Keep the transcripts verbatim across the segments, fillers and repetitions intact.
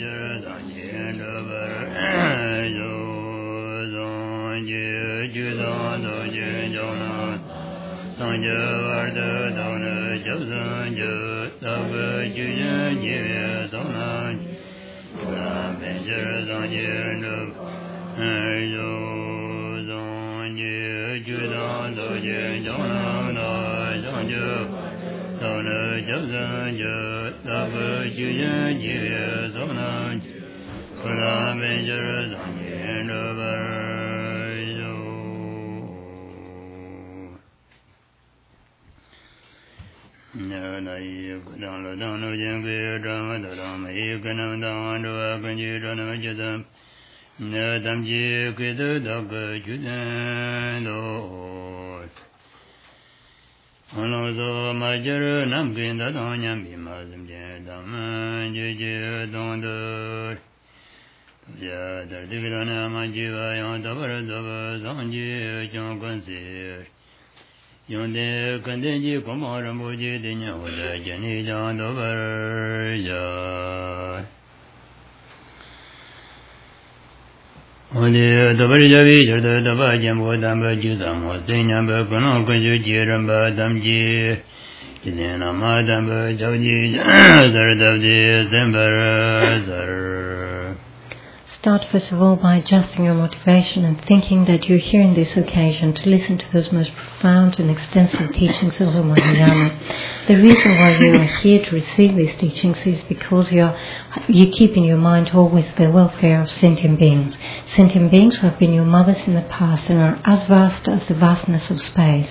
Start first of all by adjusting your motivation and thinking that you're here in this occasion to listen to those most profound and extensive teachings of the Mahayana. The reason why you are here to receive these teachings is because you are, you keep in your mind always the welfare of sentient beings. Sentient beings who have been your mothers in the past and are as vast as the vastness of space.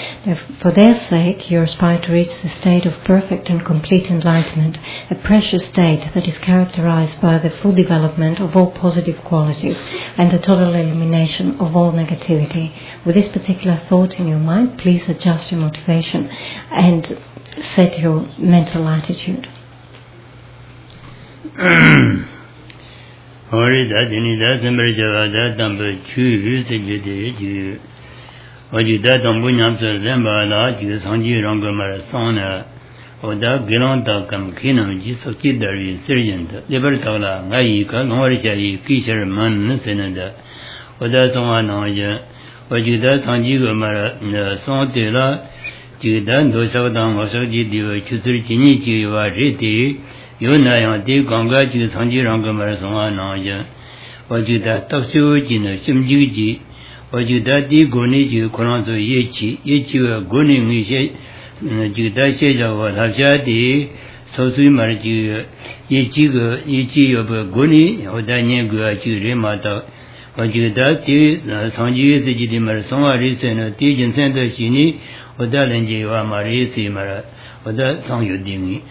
For their sake, you aspire to reach the state of perfect and complete enlightenment, a precious state that is characterized by the full development of all positive qualities and the total elimination of all negativity. With this particular thought in your mind, please adjust your motivation and set your mental attitude. Oda Gilonta come Kinam Jiso Kidari Sergeant, Libertala, Naika, Norisha, Kisher Man, Senada, Oda Somanoja, Ojuda Sanjigo Mara, Sontela, Judan, Dosadan, Osoji, Chusurchini, Riti, Yuna, Di Ganga, Sanjiranga Marasomanoja, Ojuda Toksu, Jino, Shimjuji, Ojuda Di Goni, Koranzo Yechi, Yechi, Goni, Juda Sheja, Havjadi, Sosu Marju, Yichigo, Yichi of Guni, Odanya Guachi, Ojuda, Sanji, the Marsoma, Risen, Tijan Center, Shini, Odalanji, Marisi, Mara, Oda Sangyudini.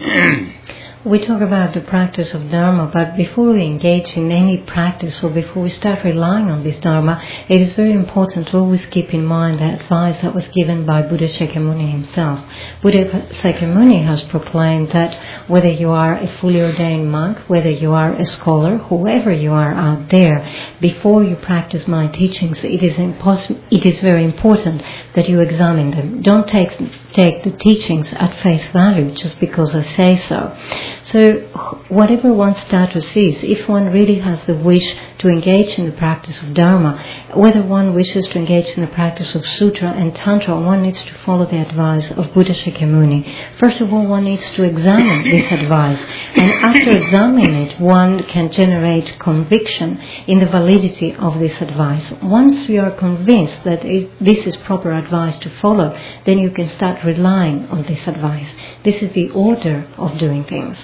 We talk about the practice of Dharma, but before we engage in any practice or before we start relying on this Dharma, it is very important to always keep in mind the advice that was given by Buddha Shakyamuni himself. Buddha Shakyamuni has proclaimed that whether you are a fully ordained monk, whether you are a scholar, whoever you are out there, before you practice my teachings, it is impos- it is very important that you examine them. Don't take take the teachings at face value just because I say so. So whatever one's status is, if one really has the wish to engage in the practice of Dharma, whether one wishes to engage in the practice of Sutra and Tantra, one needs to follow the advice of Buddha Shakyamuni. First of all, one needs to examine this advice, and after examining it, one can generate conviction in the validity of this advice. Once you are convinced that it, this is proper advice to follow, then you can start relying on this advice. This is the order of doing things.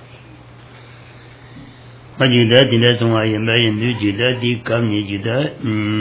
Juda did some in the Juda, the Kamni Juda,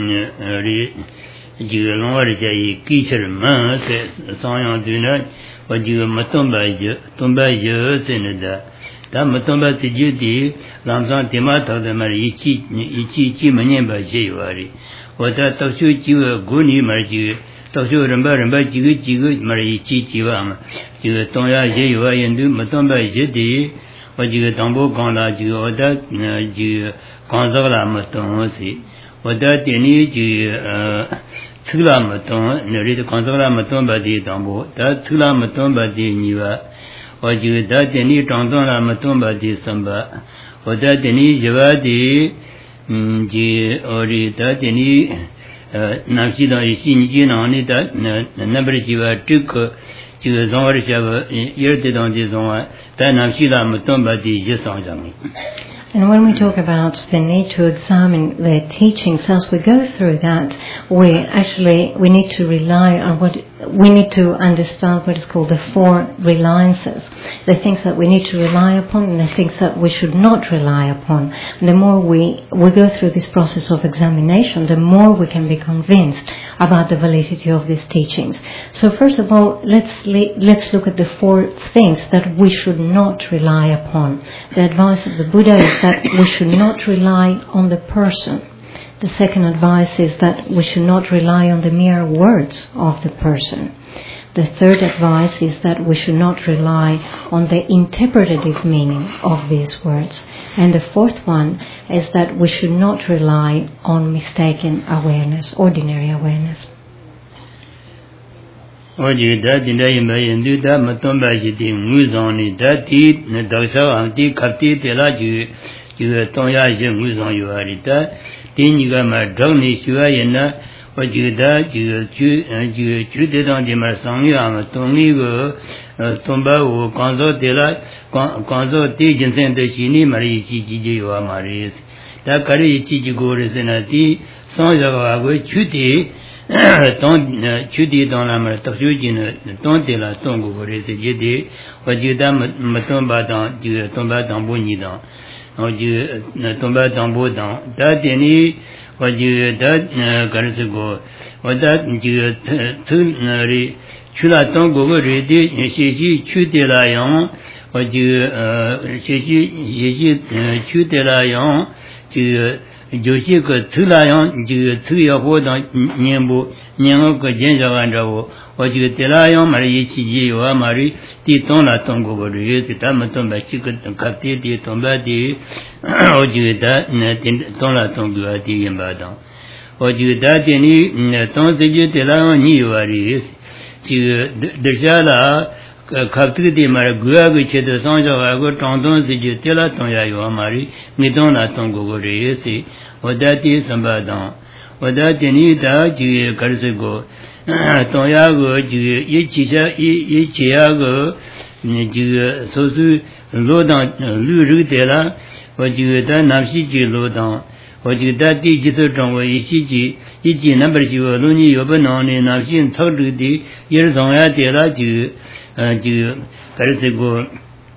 Jilon, Kisher Man, Sayan Duna, or you Matomba, Tomba, Senada, Damatomba Tijudi, Lamsan Timata, the Marichi, Ichi, Manamba, Jewari, or that of you, Guni Marju, Toshu Ramba, Ramba, Jigu, Jigu, Marichi, Chivam, Toya, Jewa, and do Matomba Jedi. What you get on book on that you or that you consola maton, what that you need you Tula maton, and read the consola maton by the tambo, that Tula maton by the Niva, Wajuda Deni Tondona Matumba di Samba, Wada Deni Javadi, Ji Orita Deni Namsida Isin on it, number Shiva took to Zonshava, Yerted on the Zona, then Namsida Matumba di Jesonjami. And when we talk about the need to examine the teachings, as we go through that, we actually, we need to rely on what, we need to understand what is called the four reliances. The things that we need to rely upon and the things that we should not rely upon. And the more we, we go through this process of examination, the more we can be convinced about the validity of these teachings. So first of all, let's, let's look at the four things that we should not rely upon. The advice of the Buddha is that we should not rely on the person. The second advice is that we should not rely on the mere words of the person. The third advice is that we should not rely on the interpretative meaning of these words. And the fourth one is that we should not rely on mistaken awareness, ordinary awareness. Oji da dinda yimba yendu da matomba yiti nguzon ni da ti daksa anti kapti tela ju ju tonya je nguzon yuari da tinga ma dogni shua yena oji da ju ju ju ju de dang de ma sangya ma tongni go tomba wo kanzo tela kanzo ti jinsen de shini mari chi ji ji wa mari da kari chi ji go re sena ti sangya ga go chu ti Ton Chudi dans la mer, Tajujin, Ton de la Tongo, Résidé, Wajida Matomba dans du Tomba dans Bonidan, Tomba dans Bodan, Dadeni, Wajida Garzego, Wadat du Tunari, Chula Tongo, Rédé, Chichi, Chudi la Yon, Waju, Chichi, Chudi la Yon, tu Joshi ko tulayon ju tuya ho da nyembo nyengo ko jenja wandawo oji telayon mari chi ji wa mari ti ton la ton go go re ti ta ma ton ba chi ko kapti ti ton ba di oji da ton la ton go di yamba da oji da ti ni ton se ji telayon ni wa ri chi de jala kapti di mara gua go che de sang ja go ton ton se ji tela ton ya yo mari ni ton la ton go go re si Wadati Sambadam, Wadati Nita, G. Karsigo, Tonyago, G. Yichicha, Yichiago, G. Sosu, Lodan, Luru Dela, Wajuda Namshiji Lodan, Wajudati Jisotong, Yichiji, Yichi number Shiva, Luni Yobanoni, Namshin, Togudi, Yerzonga Dela, G. G. Karsigo,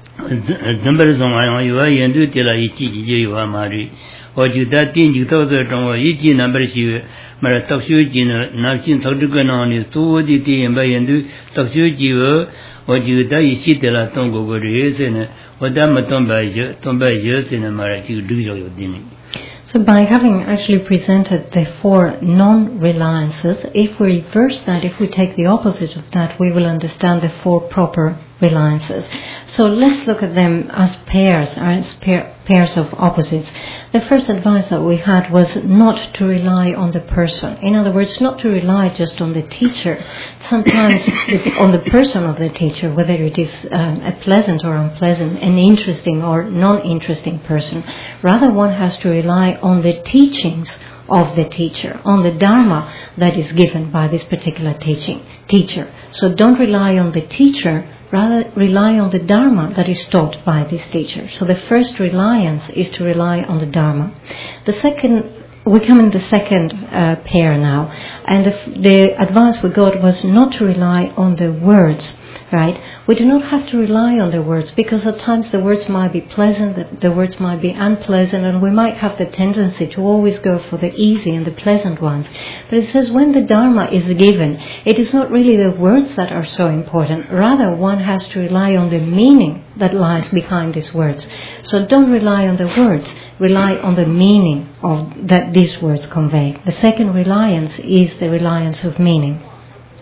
Zamberzong, you are Yendu Dela, Yichi, you are Mari. Wajuda Tinju Togo, Yichi number Shiva, Maratokshuji, Namshin Toduganoni, Suwadi and Bayandu, Tokshuji, Wajuda Yichi de la Tongo, and Wadamatomba, Tomba Jus in a Marachi Dujo Dini. So by having actually presented the four non-reliances, if we reverse that, if we take the opposite of that, we will understand the four proper reliances. So let's look at them as pairs, as pair, pairs of opposites. The first advice that we had was not to rely on the person. In other words, not to rely just on the teacher. Sometimes it's on the person of the teacher, whether it is um, a pleasant or unpleasant, an interesting or non-interesting person. Rather, one has to rely on the teachings of the teacher, on the Dharma that is given by this particular teaching teacher. So don't rely on the teacher, rather rely on the Dharma that is taught by this teacher. So the first reliance is to rely on the Dharma. The second, we come in the second uh, pair now, and the, the advice we got was not to rely on the words. Right? We do not have to rely on the words, because at times the words might be pleasant, the, the words might be unpleasant, and we might have the tendency to always go for the easy and the pleasant ones. But it says when the Dharma is given, it is not really the words that are so important. Rather, one has to rely on the meaning that lies behind these words. So don't rely on the words, rely on the meaning of that these words convey. The second reliance is the reliance of meaning.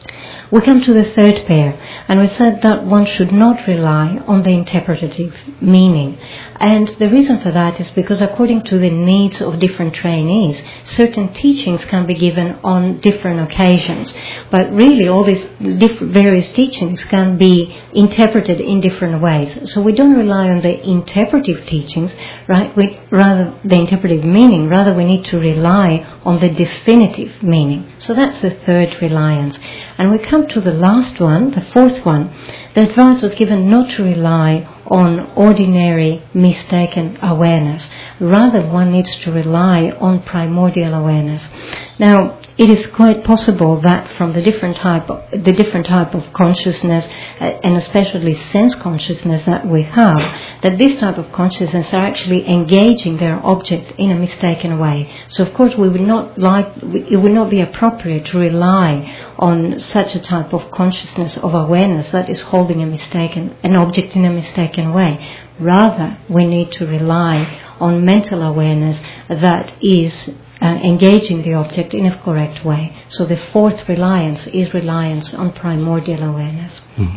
We come to the third pair, and we said that one should not rely on the interpretative meaning. And the reason for that is because according to the needs of different trainees, certain teachings can be given on different occasions. But really all these diff- various teachings can be interpreted in different ways. So we don't rely on the interpretive teachings, right? We, rather the interpretive meaning, rather we need to rely on the definitive meaning. So that's the third reliance. And we come to the last one, the fourth one. The advice was given not to rely on ordinary mistaken awareness. Rather, one needs to rely on primordial awareness. Now, it is quite possible that from the different type of, the different type of consciousness, uh, and especially sense consciousness that we have, that this type of consciousness are actually engaging their object in a mistaken way. So, of course, we would not like it would not be appropriate to rely on such a type of consciousness of awareness that is holding a mistaken an object in a mistaken way. Rather, we need to rely on mental awareness that is uh, engaging the object in a correct way. So the fourth reliance is reliance on primordial awareness.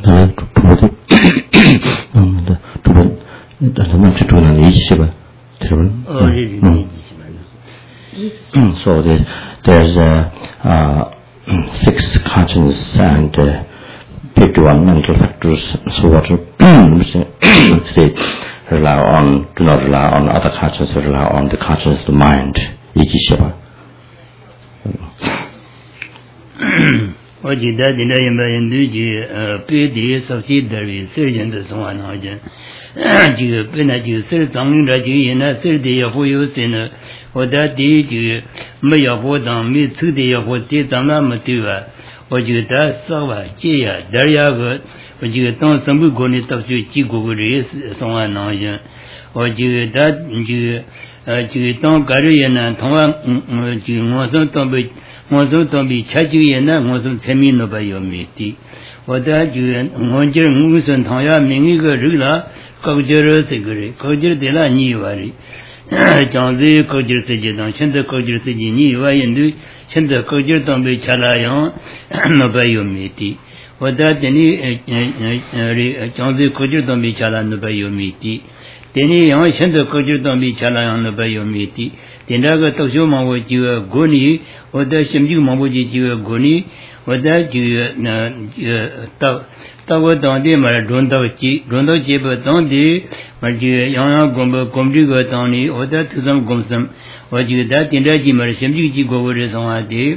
So the, there's uh, uh, six conscience and uh, fifty-one mental factors. So what say rely on, do not rely on other conscience, rely on the conscience of the mind. What you did in the Embassy, P D, subsidiary, surgeon, the Swan Argent. You penat you, sir, something that you in a third day of use in a or that day you may have what on me two day of what did on Matua. What you does, Sava, Chia, Daria, what you don't some good going to Chico is Swan Argent. What you that you. You don't carry and Tonga, you mustn't be, mustn't be charging and that wasn't terminal by your meeting. What that you and Monjer Moose and Toya Mingiga Rula, Kojero Segre, Kojer de la Nivari. John the Kojer Sejan, Chenda Kojer Sejini, and do Chenda Kojer don't be Chalayon, no by your meeting. What that any John the Kojer don't be Chalan by your meeting. Teni yang shendo koju tambi chala yang no bayo miti tenda ga toksho mawo jiwa goni oda shimji mawo ji jiwa goni oda jiwa na ta tawo tande ma donda chi donda chi ba tande ma ji yang yang gomba gomji ga tani oda tsam gomsam oji da tenda ji ma shimji ji go re song ade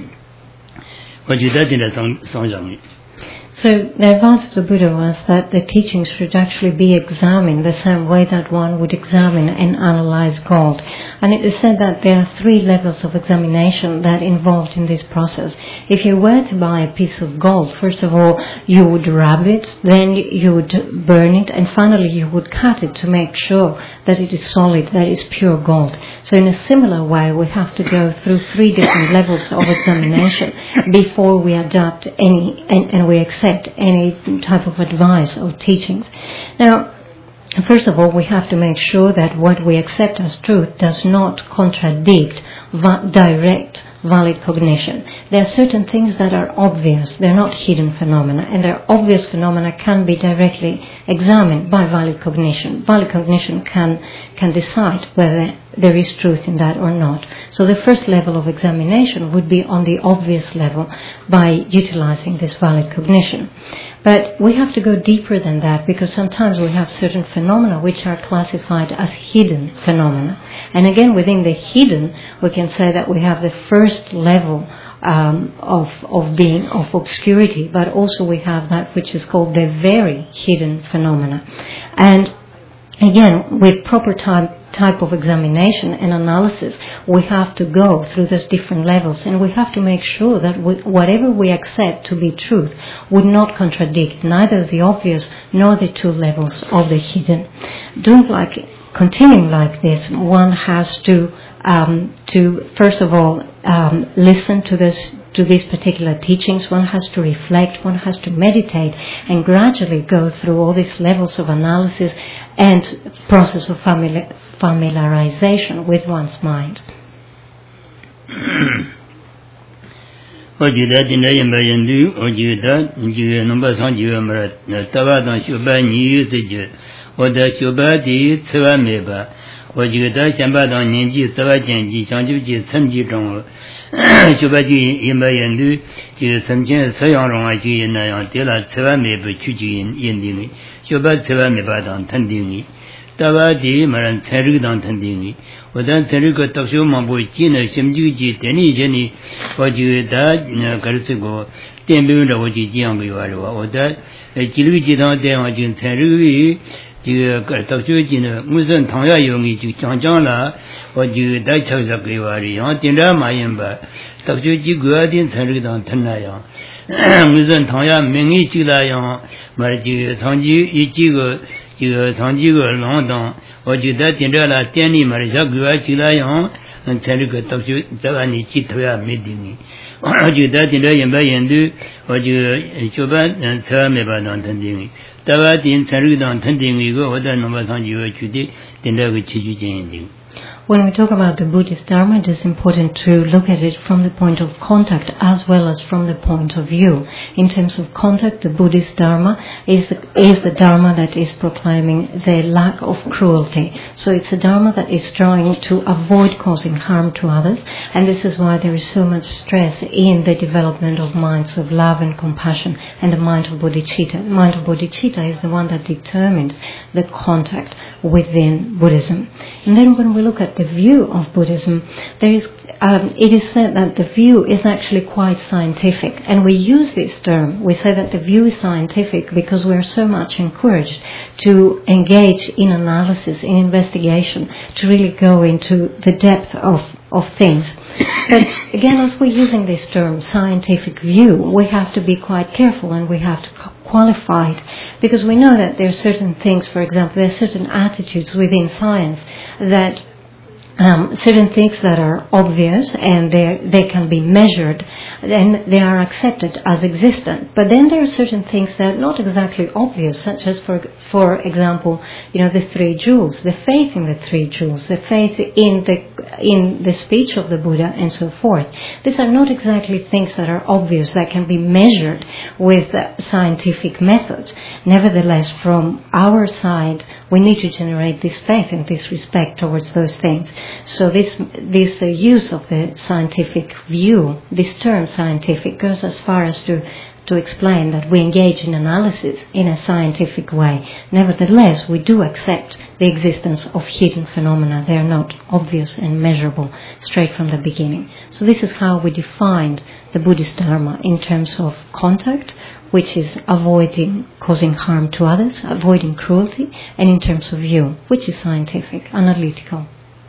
oji da tenda song song jang. So the advice of the Buddha was that the teachings should actually be examined the same way that one would examine and analyze gold. And it is said that there are three levels of examination that involved in this process. If you were to buy a piece of gold, first of all, you would rub it, then you would burn it, and finally you would cut it to make sure that it is solid, that it is pure gold. So in a similar way, we have to go through three different levels of examination before we adopt any, and, and we accept any type of advice or teachings. Now, first of all, we have to make sure that what we accept as truth does not contradict va- direct valid cognition. There are certain things that are obvious, they're not hidden phenomena, and their obvious phenomena can be directly examined by valid cognition. Valid cognition can can decide whether there is truth in that or not. So the first level of examination would be on the obvious level by utilizing this valid cognition. But we have to go deeper than that, because sometimes we have certain phenomena which are classified as hidden phenomena. And again, within the hidden, we can say that we have the first level um, of of being of obscurity, but also we have that which is called the very hidden phenomena. And again, with proper time type of examination and analysis, we have to go through those different levels, and we have to make sure that we, whatever we accept to be truth would not contradict neither the obvious nor the two levels of the hidden. Doing like continuing like this, one has to um, to first of all um, listen to this to these particular teachings. One has to reflect, one has to meditate, and gradually go through all these levels of analysis and process of familiar, familiarization with one's mind. Ojida Dinayan Bayandu, Ojida, Number Sanjumara, Tavadan Shuba New Siju, Oda Shubadi, Tsuameba, Ojida Shambadan Ninji, Savajanji, Sanjuji, Sanji Dong, Shubaji Imbayandu, Samjan Sayanji, and Tila Tsuameba Chuji in Indini, Shuba Tsuamebadan Tandini. Tavadi Maran Seridan Tandini, Wadan Serigo Takshu Mambo China, Shimjuji, Teni Jenny, Wajuda, Karsigo, Tembu, Waji Jianguara, or that a Chiluji down there on Jin Terui, Takshu Jina, Musan Tanga Yomi, Chanjana, or you Dutch House of Givari, Antinda Mayamba, Takshu Guadin Seridan Tanaya, Musan Tanga, Mingi Chilayan, Marji, Sanji, Ichigo. Sanjigo London, or you that in Della Tani Marisa Guachilayan, and Serica Tavani Chitra Medini. Or you that in Rayan Bayandu, or you Choban and Sarameban Tandini. Tavati in Saridan Tanding, we go, other numbers on you, Chudi, Tinda with Chiji. When we talk about the Buddhist Dharma, it is important to look at it from the point of contact as well as from the point of view. In terms of contact, the Buddhist Dharma is the, is the Dharma that is proclaiming the lack of cruelty. So it's a Dharma that is trying to avoid causing harm to others, and this is why there is so much stress in the development of minds of love and compassion and the mind of bodhicitta. The mind of bodhicitta is the one that determines the contact within Buddhism. And then when we look at the view of Buddhism, there is, um, it is said that the view is actually quite scientific, and we use this term. We say that the view is scientific because we are so much encouraged to engage in analysis, in investigation, to really go into the depth of, of things. But again, as we're using this term, scientific view, we have to be quite careful and we have to qualify it, because we know that there are certain things, for example, there are certain attitudes within science that Um, certain things that are obvious and they they can be measured and they are accepted as existent. But then there are certain things that are not exactly obvious, such as, for for example, you know, the three jewels, the faith in the three jewels, the faith in the in the speech of the Buddha, and so forth. These are not exactly things that are obvious that can be measured with uh, scientific methods. Nevertheless, from our side, we need to generate this faith and this respect towards those things. So this this uh, use of the scientific view, this term scientific, goes as far as to to explain that we engage in analysis in a scientific way. Nevertheless, we do accept the existence of hidden phenomena. They are not obvious and measurable straight from the beginning. So this is how we defined the Buddhist Dharma in terms of contact, which is avoiding causing harm to others, avoiding cruelty, and in terms of view, which is scientific, analytical.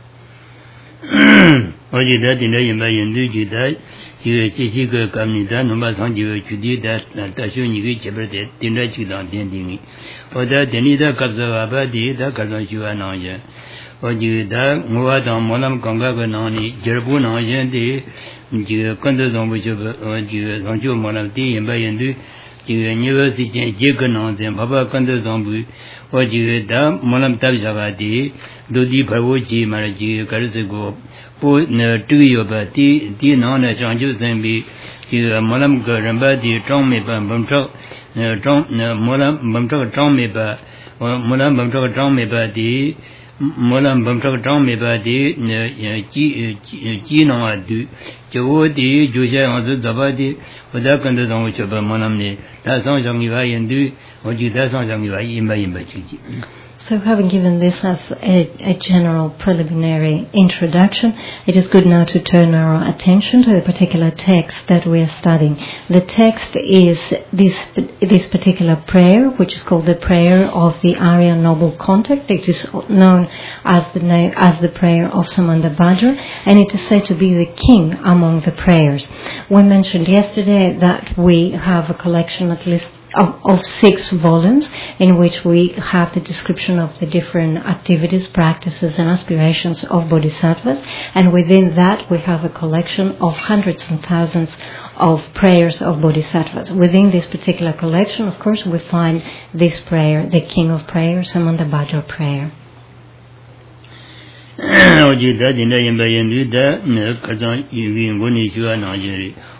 Ojida Dinayan Bayandu, you see good community, number Sanji, you did that, Tashu, you get your dinner chidan tending. Or that Denida Kabzabadi, the Kazanchuanaya. Or you that Muadam Molam Kongaganani, Jerbunaya, the Kondazon, which you Sanju Molamti and Bayandu. University Jaganon and Papa Kandazambu, or you da Molam Tabjavadi, Dodi Pavoji, Maraji, Karasigo, Put two Yobati, Di non as Anju Zambi, you Molam Garambadi, Tromeba, Bumtro, Molam Bumtro Tromeba, or Molam Bumtro Tromeba, di Molam Bumtro Tromeba, di Gino Adu, Jodi, Juja, or the Dabadi. Without on which of a monamne, that's on Jangiva and do, or you that's on Jangiva in by Imbachi. So having given this as a, a general preliminary introduction, it is good now to turn our attention to the particular text that we are studying. The text is this this particular prayer, which is called the Prayer of the Arya Noble Contact. It is known as the name as the prayer of Samandabhadra, and it is said to be the king among the prayers. We mentioned yesterday that we have a collection at least Of, of six volumes in which we have the description of the different activities, practices and aspirations of bodhisattvas, and within that we have a collection of hundreds and thousands of prayers of bodhisattvas. Within this particular collection, of course, we find this prayer, the King of Prayers, Samandabhadra prayer.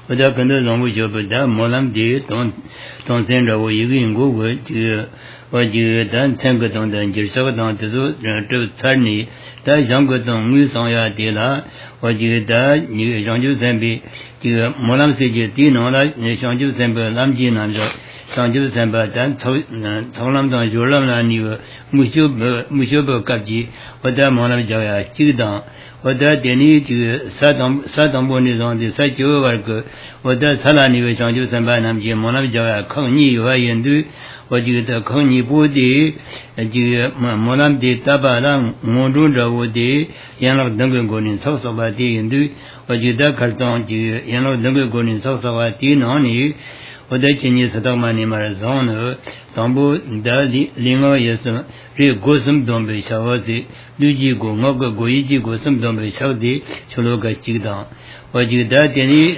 Oda kanda lombu jobada molam de ton ton senda wo yigi ngo wo ji wo ji dan tanga don dan ji sa dan de zo de tsani da jang go don ngi song ya de la wo ji da ni jang ju san bi ji molam se ji ti no la ni jang ju san ba lam ji nan jo jang ju san ba dan chou chou lam dong yo lam la ni wo mu shu mu shu ba kap ji oda molam ja ya ji dang oda de ni ji sa dang sa dang bo ni zong de sa jiu wa ge oda sa la ni we shang ju san ba nam ji mo nam ja ya khong ni wa yin du wo ji de khong ni bu de ji mo nam de ta ba lang mo du de wo de yan lo dang ge go ni so so ba de yin du wo ji da khar tong ji yan lo dang ge go ni so so ba ti no ni oda chin ni sa dang ma ni ma zong ne dang bu da li ling o ye sa re go sam dong be sha wa zi lu ji go ngo ge go yi ji go sam dong be sha de chulo ga ji dang wo ji da de ni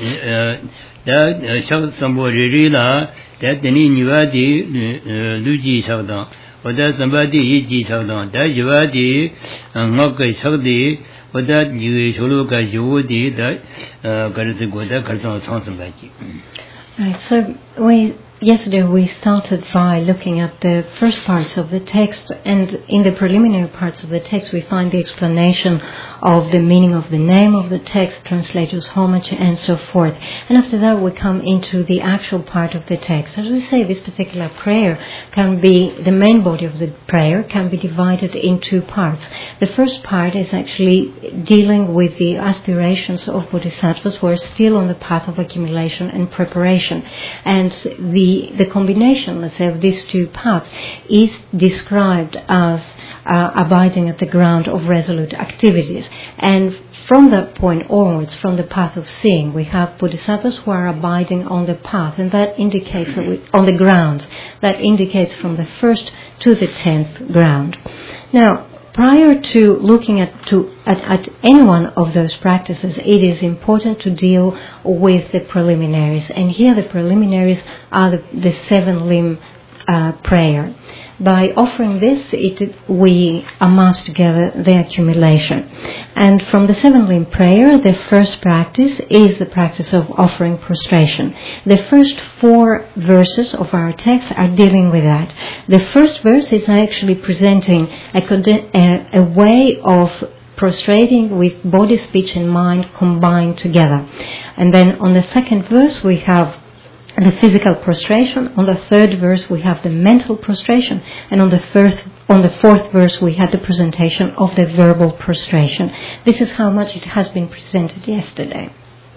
da shao sambo ri ri la da de ni ni wa di lu ji shao dang wo da samba di yi ji shao dang da yi wa di ngo ge shao de wo da ji chulo ga yu di da ga zi go da khar song song sam ba ji. Right, so we yesterday we started by looking at the first parts of the text, and in the preliminary parts of the text we find the explanation of the meaning of the name of the text, translators' homage, and so forth. And after that we come into the actual part of the text. As we say, this particular prayer can be, the main body of the prayer can be divided in two parts. The first part is actually dealing with the aspirations of bodhisattvas who are still on the path of accumulation and preparation. And the The combination, let's say, of these two paths is described as uh, abiding at the ground of resolute activities. And from that point onwards, from the path of seeing, we have bodhisattvas who are abiding on the path, and that indicates that we, on the grounds, that indicates from the first to the tenth ground. Now, prior to looking at, to, at, at any one of those practices, it is important to deal with the preliminaries. And here the preliminaries are the, the seven limb uh, prayer. By offering this, it, we amass together the accumulation. And from the seven limb prayer, the first practice is the practice of offering prostration. The first four verses of our text are dealing with that. The first verse is actually presenting a, a, a way of prostrating with body, speech and mind combined together. And then on the second verse we have the physical prostration. On the third verse we have the mental prostration, and on the first, on the fourth verse we had the presentation of the verbal prostration. This is how much it has been presented yesterday.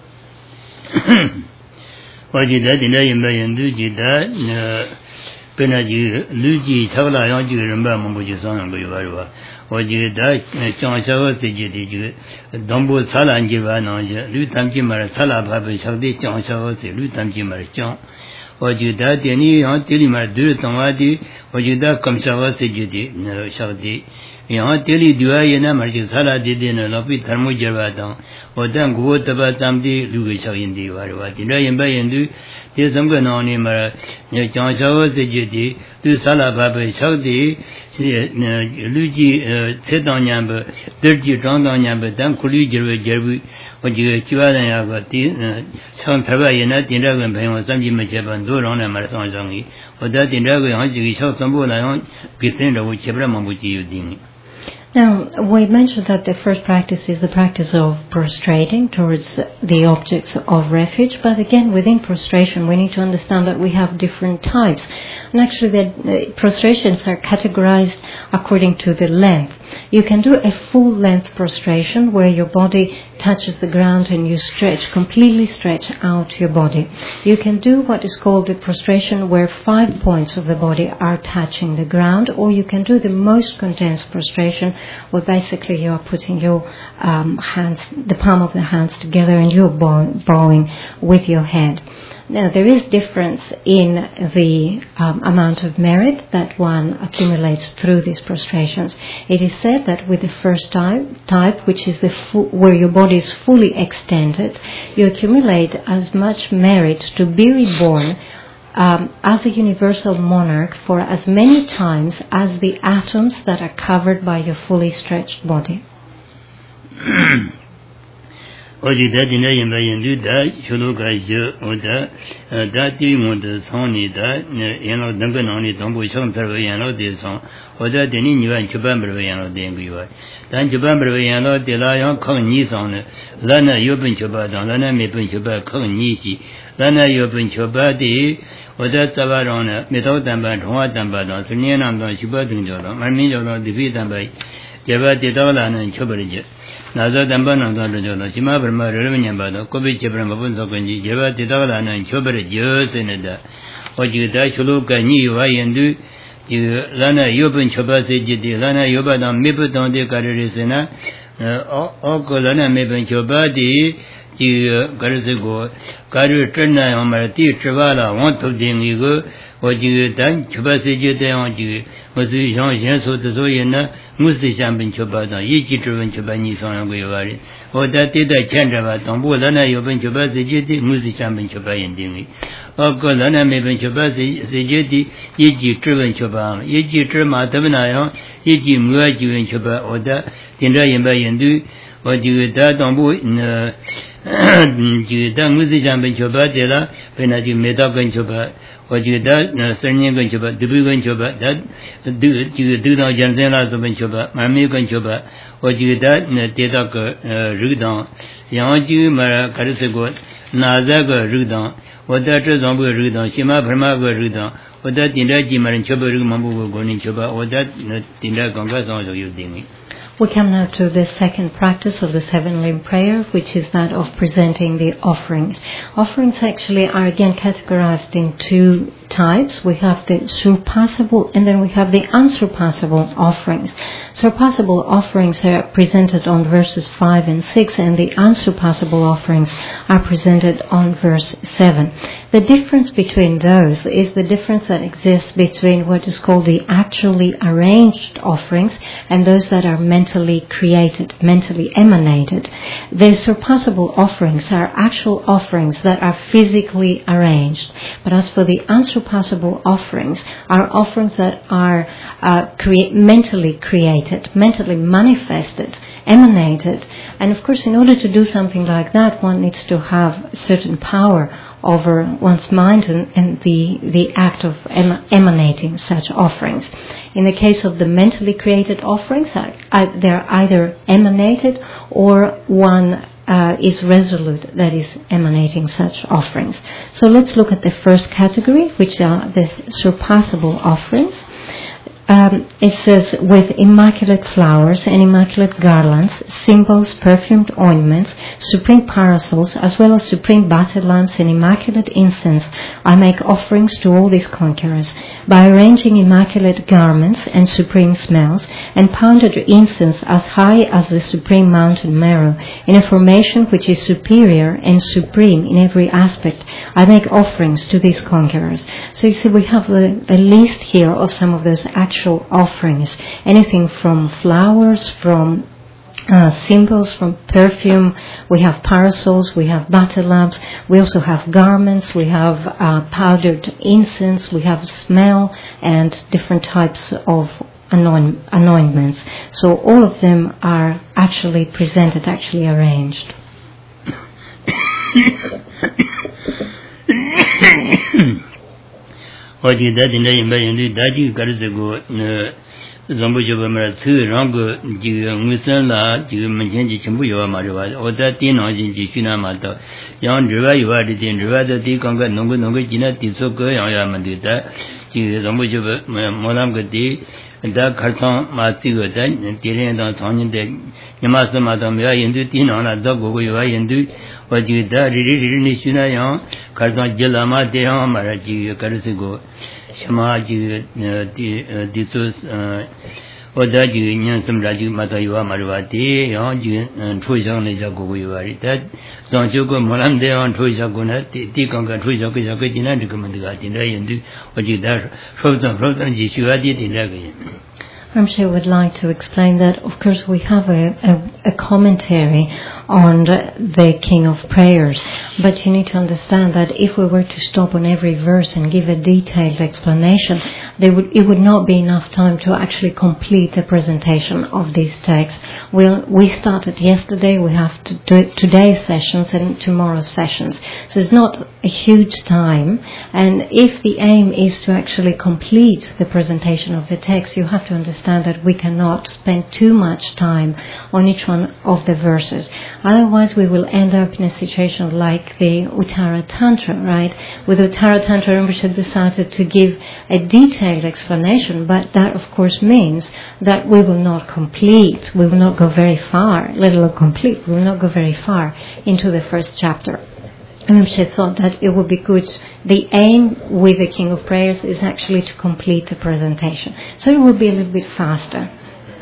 Pena ji lu ji chagla yang ji renba mongbo ji sang yang ba ba wo ji da chang sha wa se ji de ji dongbo sala ji ba na ji lu tam ji ma sala ba ba chag de chang sha wa se lu tam ji ma chang wo ji da de ni yang de li ma de tong wa di wo ji da kam sha wa se ji de sha de यहाँ तेली दुआ ये ना मर्जी सारा दे देना लपी thermo जरवाता और तंग वो तब तम दी लुगे शायिंदी वार वाती ना ये बाय इंदु ते संग नानी मरा ये चांचाव से जेती तू साला बाबे शादी लुजी सेतान्या ब दर्जी टांगान्या ब तंग कुली जरवे जरवी और जी चिवाना या बाती सांग थरवा ये ना तीनरा गन भाई वो समझी में चेपन दो रोने मर सांग सांगी और दा तीनरा गन यहाँ जी शाह संबो ना यहाँ कितने रवो चेपरा मबुची युद्धीनी. Now, we mentioned that the first practice is the practice of prostrating towards the objects of refuge, but again, within prostration, we need to understand that we have different types. And actually, the uh, prostrations are categorized according to the length. You can do a full length prostration where your body touches the ground and you stretch, completely stretch out your body. You can do what is called the prostration where five points of the body are touching the ground, or you can do the most condensed prostration where basically you are putting your um, hands, the palm of the hands together, and you're bow- bowing with your head. Now, there is difference in the um, amount of merit that one accumulates through these prostrations. It is said that with the first type, type which is the fu- where your body is fully extended, you accumulate as much merit to be reborn um, as a universal monarch for as many times as the atoms that are covered by your fully stretched body. 我记得今天因为印度的修路开始，我的呃，在对我的厂里的呃，原来那个哪里东部乡这个原来的厂，我在这里你看九百不是原来的个月，但九百不是原来的那样靠你上呢，那呢有本九百当，那呢没本九百靠你去，那呢有本九百的，我在这边上呢，没到蛋白、中华蛋白当，是年那当九百等交当，而民交当的非蛋白，这边得到了呢九百的钱。那这蛋白能当这叫了，起码不是嘛，二十年吧的，个别基本上不分啥关系，这边得到了呢，确实就是那的。我觉得除了跟你有话印度，就那呢有本确实是的，那呢有把当没不当的个人是呢，呃，哦哦个那呢没本确实的，就个人是个个人真的我们第十八了，我头顶一个。我就但确实是就这样就，我是像现说的所以呢，我是想本确实的，一级之问确实你上样个有话的，我在对待前着吧，当不了呢有本确实是就的，我是想本确实认定的，我个人呢没本确实是是就的，一级之问确实，一级之嘛怎么那样，一级没就问确实，我的听着人把人都，我就在当不呃，就当我是想本确实的了，本来就没到跟确实。我觉得那三年跟学吧，都不跟学吧，他都就都到现在了，是跟学吧，还没跟学吧。我觉得那得到个呃肉档，然后就嘛开始这个拿这个肉档，我在这上不肉档，起码不嘛个肉档，我在顶着几嘛人学吧，这个嘛不过过年学吧，我在那顶着刚刚上就有定的。 We come now to the second practice of the seven limb prayer, which is that of presenting the offerings. Offerings actually are again categorized in two types. We have the surpassable and then we have the unsurpassable offerings. Surpassable offerings are presented on verses five and six, and the unsurpassable offerings are presented on verse seven. The difference between those is the difference that exists between what is called the actually arranged offerings and those that are mentally created, mentally emanated. The surpassable offerings are actual offerings that are physically arranged. But as for the unsurpassable offerings, are offerings that are uh, crea- mentally created, mentally manifested, emanated. And of course, in order to do something like that, one needs to have certain power over one's mind and, and the, the act of em- emanating such offerings. In the case of the mentally created offerings, I, I, they're either emanated or one uh, is resolute that is emanating such offerings. So let's look at the first category, which are the surpassable offerings. Um, it says, with immaculate flowers and immaculate garlands, symbols, perfumed ointments, supreme parasols, as well as supreme butter lamps and immaculate incense, I make offerings to all these conquerors. By arranging immaculate garments and supreme smells, and pounded incense as high as the supreme mountain Meru, in a formation which is superior and supreme in every aspect, I make offerings to these conquerors. So you see, we have a, a list here of some of those actual offerings, anything from flowers, from uh, symbols, from perfume. We have parasols, we have butter lamps, we also have garments, we have uh, powdered incense, we have smell and different types of anoint- anointments. So all of them are actually presented, actually arranged. What you that in the invasion, that you got to go, Zambujaba, two Rango, Musala, you mentioned Chimbuya Mariva, or that in Argentina Mata. Young Driva, you are the Driva, the Tikonga, Nungu Nungu, Gina, Tisoko, Yamadita, Zambujaba, Molamgati, da Carton, Mastigo, Tyrian on Tony, the Yamasa Madame, Yaindu, Tina, Dogo, you are Yendu, what you da, really, Shuna, Carton Jelama, de Maraji, Carasigo, Shamaji, Disus, or that you, Yansam Raji, Matayua, Maravati, Yanji, Truisan, Jago, you are that. Sanjoko, Molande on Truisaguna, Tikonga, Truisakina, and recommend the Gatina, and do what you there, frozen, frozen, Jishua did in Lagay. Ramshay would like to explain that, of course, we have a, a, a commentary on the King of Prayers, but you need to understand that if we were to stop on every verse and give a detailed explanation, they would, it would not be enough time to actually complete the presentation of these texts. We'll, we started yesterday, we have to do today's sessions and tomorrow's sessions, so it's not a huge time, and if the aim is to actually complete the presentation of the text, you have to understand that we cannot spend too much time on each one of the verses. Otherwise, we will end up in a situation like the Uttara Tantra, right? With Uttara Tantra, Rinpoche decided to give a detailed explanation, but that, of course, means that we will not complete, we will not go very far, let alone complete, we will not go very far into the first chapter. Rinpoche thought that it would be good. The aim with the King of Prayers is actually to complete the presentation, so it will be a little bit faster.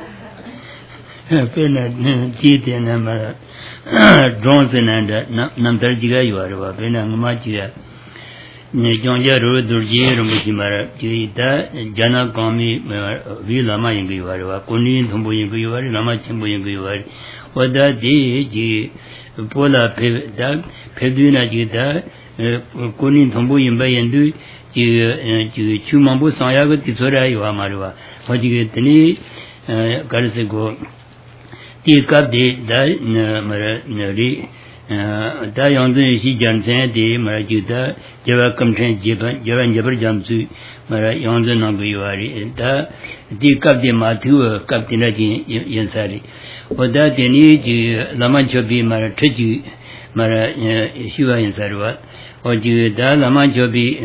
Johnson and Namtarjiga, you are Benangamagia. Jonja Road, Durji, Romishimara, Jana Kami, Vilama in Guara, Kunin, Tumbu in Guari, Ramachimbu in Guari. What that day, Pola Peduna Jita, Kunin Tumbu in Bayandu, Chumambu Sayago, Tisora, you are Marua. What you get any Karisego. Take up the Mari Dayon, she Jansen, the Marajuda, Java Comtrain, Javan, Javan Jabber Jamsu, Mara Yonzan Nanguari, take up the Matu, Captain Yansari. Or that they need Lamanchobi Maratriju, Mara Shiva Yansarwa, or Da Lamanchobi,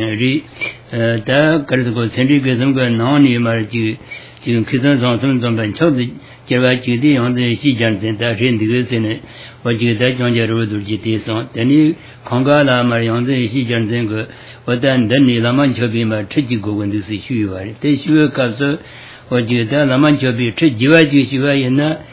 Da Karako Sendrigasm, Noni Maraju, Kisan on Ben Chodi. Javachidi on the Shi Jansen, that in the Gusine, what you that on your road to G T son, then you Kongala Marion, the Shi Jansen, what then then the Lamanchobi, my Trijigo when this issue you are. They sure capsule, what you tell Lamanchobi, Trijivaji Shiva Yena,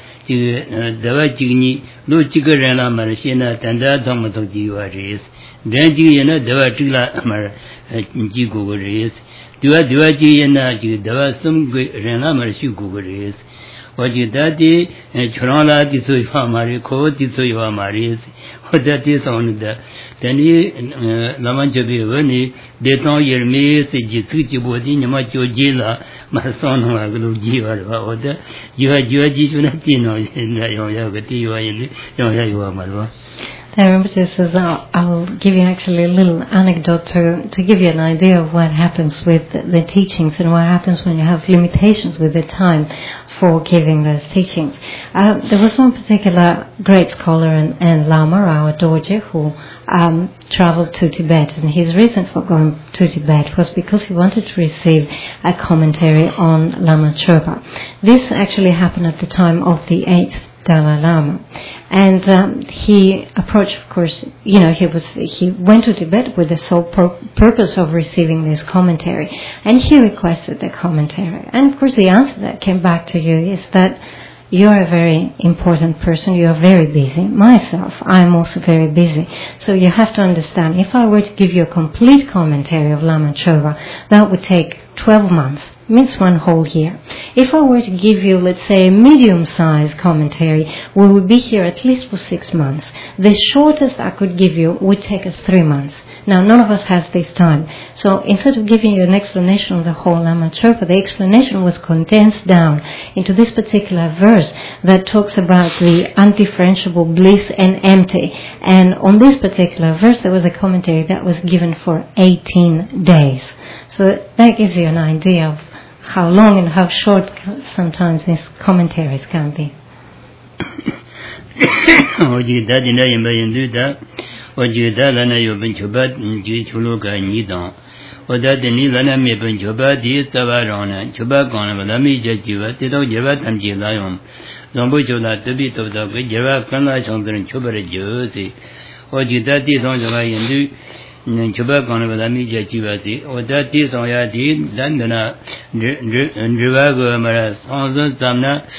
Davachini, no Chigarana Marashina, and that Tomato Jivaris. Then Giana, Davachila Mar Jigo race. Dua Duaji Yena, Dava some Rena Marshu Guguris. What you daddy, Churala, Tisuva Mari, Ko, Tisuva Maris, what that is on the Tani Lamanchabi, Veni, Deton Yerme, Jituchi Bodin, Macho Jila, my son, Jiva, or the Juaji Junatino, in the Yoyagati, Yoyayua Marva. Rinpoche says, I'll, I'll give you actually a little anecdote to, to give you an idea of what happens with the, the teachings and what happens when you have limitations with the time for giving those teachings. Uh, there was one particular great scholar and, and Lama, our Dorje, who um, traveled to Tibet, and his reason for going to Tibet was because he wanted to receive a commentary on Lama Chopa. This actually happened at the time of the eighth Dalai Lama, and um, he approached, of course, you know, he was he went to Tibet with the sole pur- purpose of receiving this commentary, and he requested the commentary. And of course, the answer that came back to you is that you're a very important person, you're very busy. Myself, I'm also very busy. So you have to understand, if I were to give you a complete commentary of Lama Chova, that would take twelve months, means one whole year. If I were to give you, let's say, a medium-sized commentary, we would be here at least for six months. The shortest I could give you would take us three months. Now, none of us has this time. So instead of giving you an explanation of the whole Lama Chopa, the explanation was condensed down into this particular verse that talks about the undifferentiable bliss and empty. And on this particular verse, there was a commentary that was given for eighteen days. So that gives you an idea of how long and how short sometimes these commentaries can be. Chuba Conavami Jachivati, or that is on Yati, Dandana, Drivago Mara, Sansan Samna,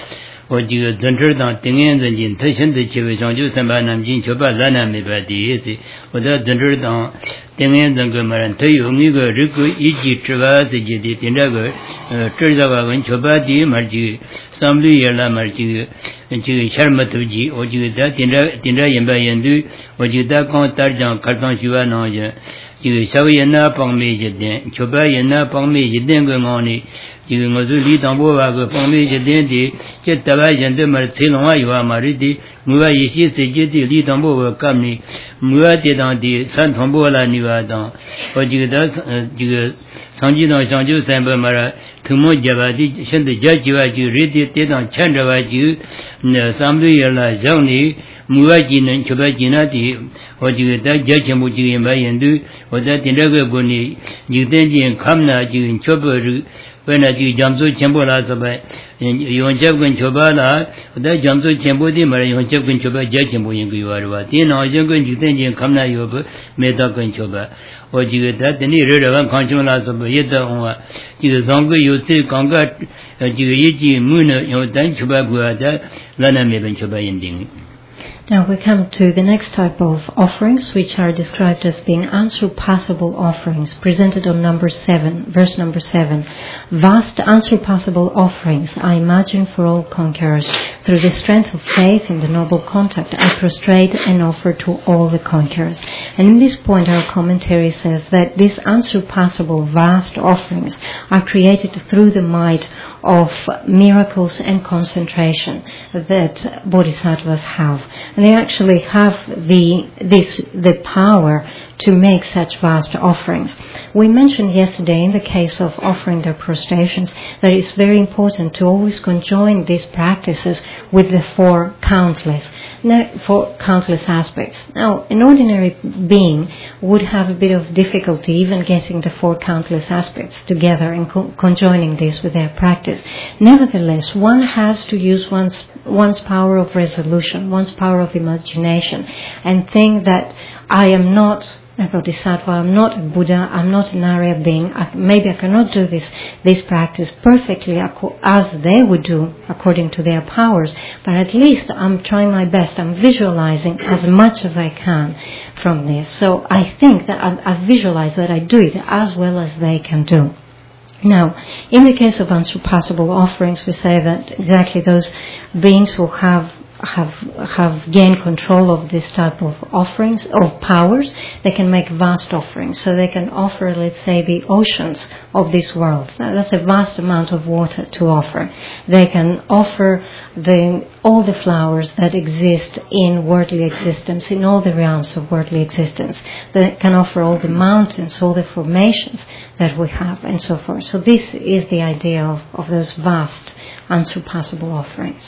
我这个真正当定眼人间特性的气味上就三百南京就把咱那没把第一次我在真正当定眼人个么人他有那个这个一级之外自己的定这个呃这这个跟就把第嘛就三六year了嘛这个这个什么投机我就在定这定这一百元的我就在刚打上开上去完那就这个小人呢帮没一点就把人呢帮没一点个我呢这个我是李当波话个方面一点的，这台湾人的嘛，成龙啊有啊嘛的，我一些自己的李当波话讲呢，我的当的三通波啦，你话当，我这个呃这个长期当上就三百嘛啦，他们家吧的现在家几万就热的的当千着万就，那三个月了，让你我技能就把技能的，我这个在家全部这个买人都，我在听这个过呢，有点点看那就全部是。为了就讲做全部啦，是吧？嗯，用这跟全部啦，我在讲做全部的嘛，用这跟全部加全部应该有是吧？电脑这跟就等于看那有不没到跟全部，我这个在等你热热完看清了是不？也得我啊，这个上个有这刚刚呃这个一季木呢，用等全部过的，那那没本全部认定。 Now we come to the next type of offerings, which are described as being unsurpassable offerings, presented on number seven, verse number seven. Vast, unsurpassable offerings I imagine for all conquerors. Through the strength of faith in the noble contact, I prostrate and offer to all the conquerors. And in this point, our commentary says that these unsurpassable, vast offerings are created through the might of miracles and concentration that bodhisattvas have. And they actually have the this the power to make such vast offerings. We mentioned yesterday in the case of offering their prostrations that it's very important to always conjoin these practices with the four countless, four countless aspects. Now, an ordinary being would have a bit of difficulty even getting the four countless aspects together and co- conjoining this with their practice. Nevertheless, one has to use one's one's power of resolution, one's power of imagination, and think that I am not a bodhisattva, I'm not a Buddha, I'm not an Arya being. I, maybe I cannot do this this practice perfectly as they would do according to their powers, but at least I'm trying my best. I'm visualizing as much as I can from this. So I think that I, I visualize that I do it as well as they can do. Now, in the case of unsurpassable offerings, we say that exactly those beings who have have have gained control of this type of offerings, of powers, they can make vast offerings. So they can offer, let's say, the oceans of this world. Now, that's a vast amount of water to offer. They can offer the all the flowers that exist in worldly existence, in all the realms of worldly existence. They can offer all the mountains, all the formations that we have, and so forth. So this is the idea of, of those vast, unsurpassable offerings.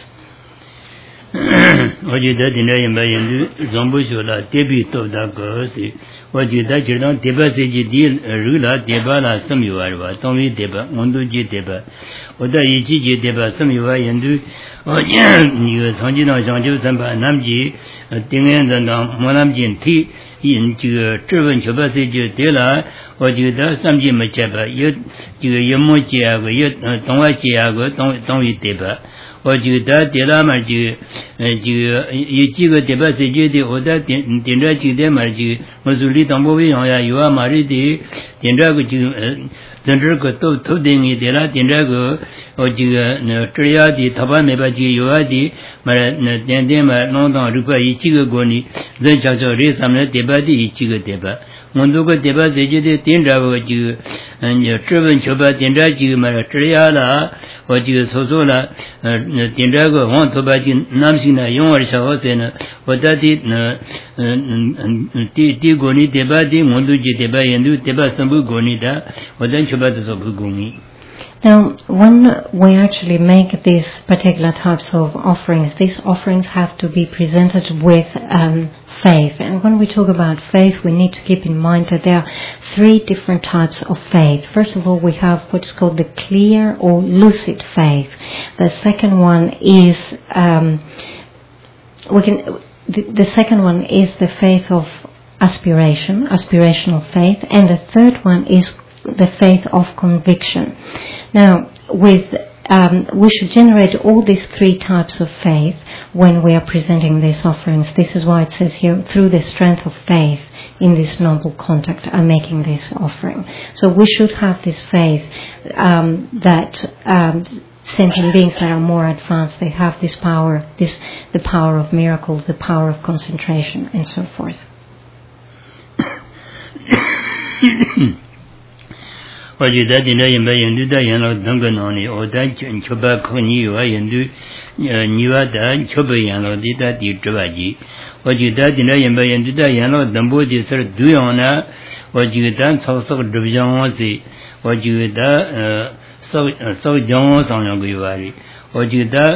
我觉得今天也没人上不学了，特别多的个是，我觉得就当特别是几点，如了特别了什么玩意吧，当为特别，我都觉特别，我在一起觉特别什么玩意都，我那个长期上上就三百南极，定眼人当莫南极提，因这个质问特别是就对了，我觉得三级没结吧，有这个有没结个，有东外结个，当当为特别。我觉得对了嘛，就呃就有几个特别是觉得我在点点着几点嘛，就我手里当不会用呀，有啊嘛的的点着个就呃，真这个都头顶一点了，点着个我这个那这样的头发没把就有啊的嘛，那点点嘛，弄当如果一几个过呢，人家说这上面特别的一几个特别。我如果特别是觉得点着我就嗯，就质问就把点着几个嘛，这样了，我就说说了，呃，那点着个黄头发就男性呢，用儿小伙子呢，我到底那嗯嗯嗯，第第过你特别的，我都觉得特别严重，特别是不过你的，我真就把这说不过你。 Now, when we actually make these particular types of offerings, these offerings have to be presented with um, faith. And when we talk about faith, we need to keep in mind that there are three different types of faith. First of all, we have what is called the clear or lucid faith. The second one is um, we can. The, the second one is the faith of aspiration, aspirational faith, and the third one is the faith of conviction. Now, with um, we should generate all these three types of faith when we are presenting these offerings. This is why it says here, through the strength of faith in this noble contact, I'm making this offering. So we should have this faith um, that um, sentient beings that are more advanced, they have this power, this the power of miracles, the power of concentration, and so forth. Wajida dina yamba yandu da yanlo danga nani oda choba khoni wa yandu niwa da choba yanlo di da di traji. Wajida dina yamba yandu da yanlo dambo di sar duyona wajida sok dubjang si wajida so so jong sang yang guyari. Wajida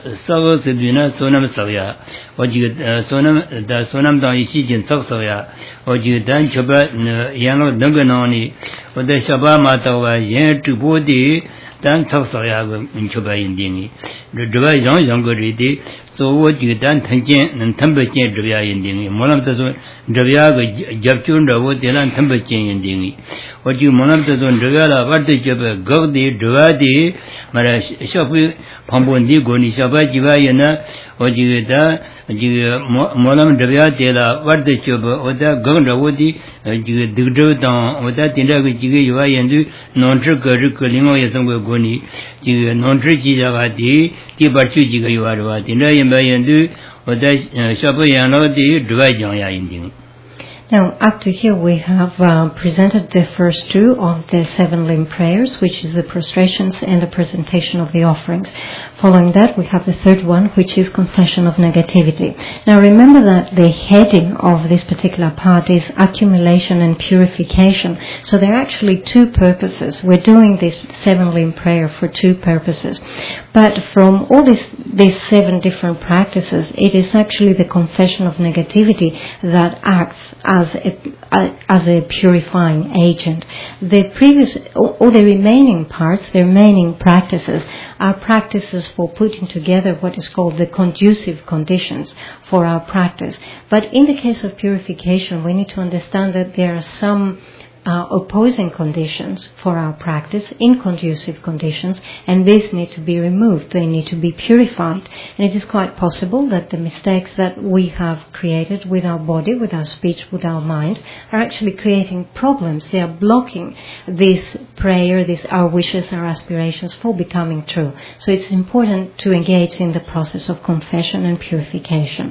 so sedina sonam saya wajida sonam da sonam da ishi jin sok saya wajida choba yanlo danga nani oda shaba mata wa yen tu bodi dan sok saya go choba indini dwa yang yang go ri so wajida tanjen nan tambe chen dwa indini molam ta so dwa go japchun da wo delan tambe chen indini wajida molam ta so dwa la wadde choba gogdi dwa di mara shapu pambon go ni shaba jiba yana wajida ji molam dwa de la wadde choba oda gogda wodi ji digdo dan oda tinda go ji ge yuwa yandu non tru go ru ko lingo yasam go go ni ji non tru ji ja ga di ti ba chu ji ge yuwa wa tinda yamba yandu oda shaba yana di dwa jang ya yin. Now, up to here we have uh, presented the first two of the seven limb prayers, which is the prostrations and the presentation of the offerings. Following that, we have the third one, which is confession of negativity. Now, remember that the heading of this particular part is accumulation and purification. So there are actually two purposes. We're doing this seven limb prayer for two purposes. But from all these, these seven different practices, it is actually the confession of negativity that acts as As a, as a purifying agent. The previous, or the remaining parts, the remaining practices, are practices for putting together what is called the conducive conditions for our practice. But in the case of purification, we need to understand that there are some Uh, opposing conditions for our practice, inconducive conditions, and these need to be removed. They need to be purified. And it is quite possible that the mistakes that we have created with our body, with our speech, with our mind, are actually creating problems. They are blocking this prayer, this, our wishes, our aspirations for becoming true. So it's important to engage in the process of confession and purification.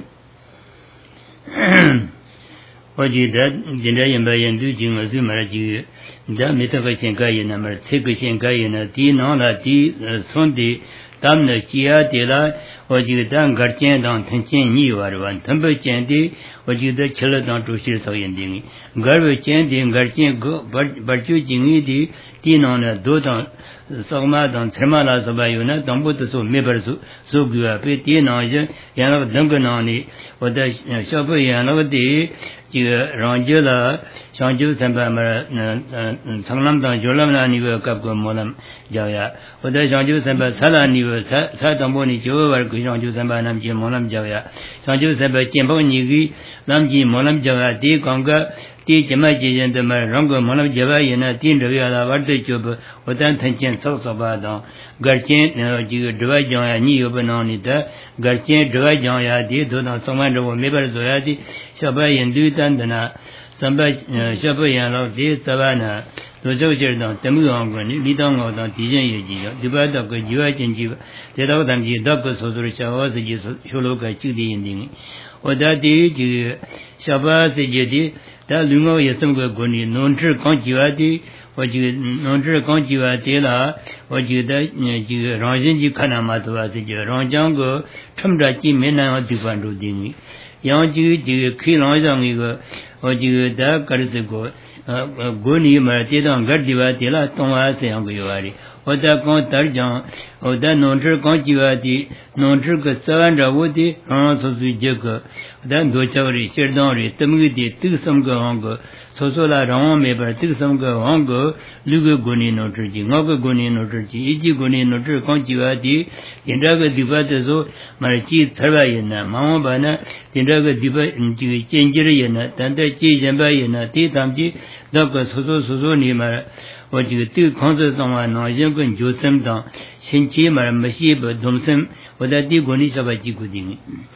Wajida dinda yamba yandu jing azu maraji da metaka shenka yana mar theka shenka yana ti na la ti sondi tamna chia de la wajida garchen dang thenchen ni warwan thambe chen de wajida chela dang to shir so yin ding garwe chen de garchen go barchu jingi di ti na na do dang sogma dang therma la sabayu na dambu to so mebar so so gwa pe ti na ya yana dang na ni wada shabu yana de ji ranjula shangju samba ma sanglam dang jolam na ni wa kap ko molam jaya wada shangju samba sala ni wa sa dambo ni jo war ko shangju samba nam ji molam jaya shangju samba jembo ni gi nam ji molam jaya de kang ga ti jama ji yen de ma rang ko molam jaya yana tin de ya la war de jo wadan than chen sok so ba da garchen ji dwa jaya ni yo ba na ni da garchen dwa jaya de do na songman do me ba zo ya di shaba yen du tan dana samba shaba yan lo de sabana do jo je da temu ang ko ni li dang ngo da di jen ye ji yo di ba da ko ji wa chen ji de da dam ji da ko so so sha wa se ji so lo ka chi di yin ding oda di ji shaba se ji di da lu ngo ye sam ko ko ni non zhi kang ji wa di wa ji non zhi kang ji wa de la wa ji da ji rang xin ji kha na ma so wa se ji rang jang ko tham da ji me na wa di ban do ding yang ji ji khi lang yang yi ko wa ji da ka ri se ko go ni ma de dang ga di wa de la tong wa se yang ko yo wa ri oda kon tar jang oda non zhi kang ji wa di non zhi ko sa wan ra wo di rang so su je ko da do cha ri shir dang ri tam gi di tu sam ko hong ko so so la rang me ba tu sam ko hong ko lu ko go ni no zhi ji ngo ko go ni no zhi ji yi ji go ni no zhi kang ji wa di tin da ko di ba de so ma ji thar ba yin na ma ma ba na tin da ko di ba ji chen ji ri yin na dan da ji yen ba yin na ti tam ji da ko so so so so ni ma wa ji ti khong se song wa na yin kun jo sem da shin chi ma ma shi ba dom sem wa da ti go ni sa ba ji gu ding.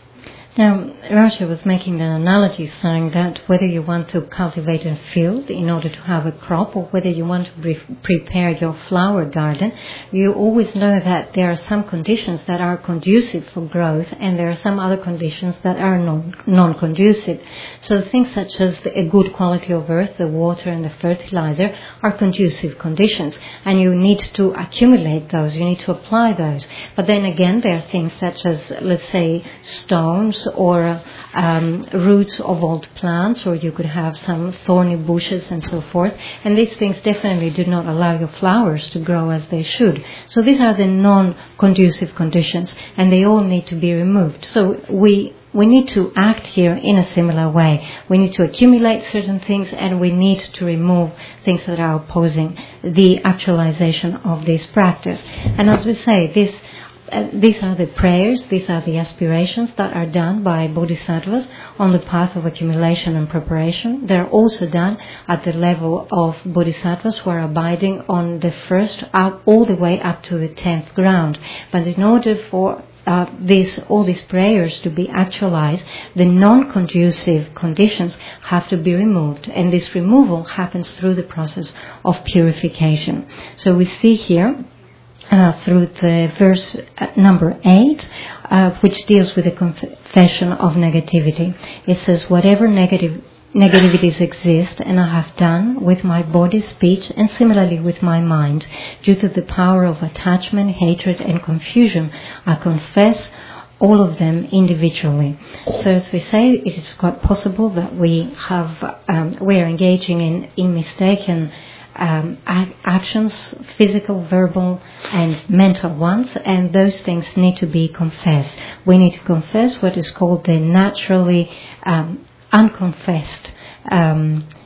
Now, Rasha was making an analogy saying that whether you want to cultivate a field in order to have a crop or whether you want to pre- prepare your flower garden, you always know that there are some conditions that are conducive for growth and there are some other conditions that are non- non-conducive. So things such as the, a good quality of earth, the water and the fertilizer are conducive conditions and you need to accumulate those, you need to apply those. But then again, there are things such as, let's say, stones or um, roots of old plants, or you could have some thorny bushes and so forth, and these things definitely do not allow your flowers to grow as they should. So these are the non-conducive conditions and they all need to be removed. So we we need to act here in a similar way. We need to accumulate certain things and we need to remove things that are opposing the actualization of this practice. And as we say, this Uh, these are the prayers, these are the aspirations that are done by bodhisattvas on the path of accumulation and preparation. They're also done at the level of bodhisattvas who are abiding on the first up, all the way up to the tenth ground. But in order for uh, this, all these prayers to be actualized, the non-conducive conditions have to be removed. And this removal happens through the process of purification. So we see here Uh, through the verse uh, number eight, uh, which deals with the confession of negativity. It says, whatever negative negativities exist and I have done with my body, speech and similarly with my mind, due to the power of attachment, hatred and confusion, I confess all of them individually. So as we say, it is quite possible that we have, um, we are engaging in, in mistaken Um, actions, physical, verbal and mental ones, and those things need to be confessed. We need to confess what is called the naturally um, unconfessed um,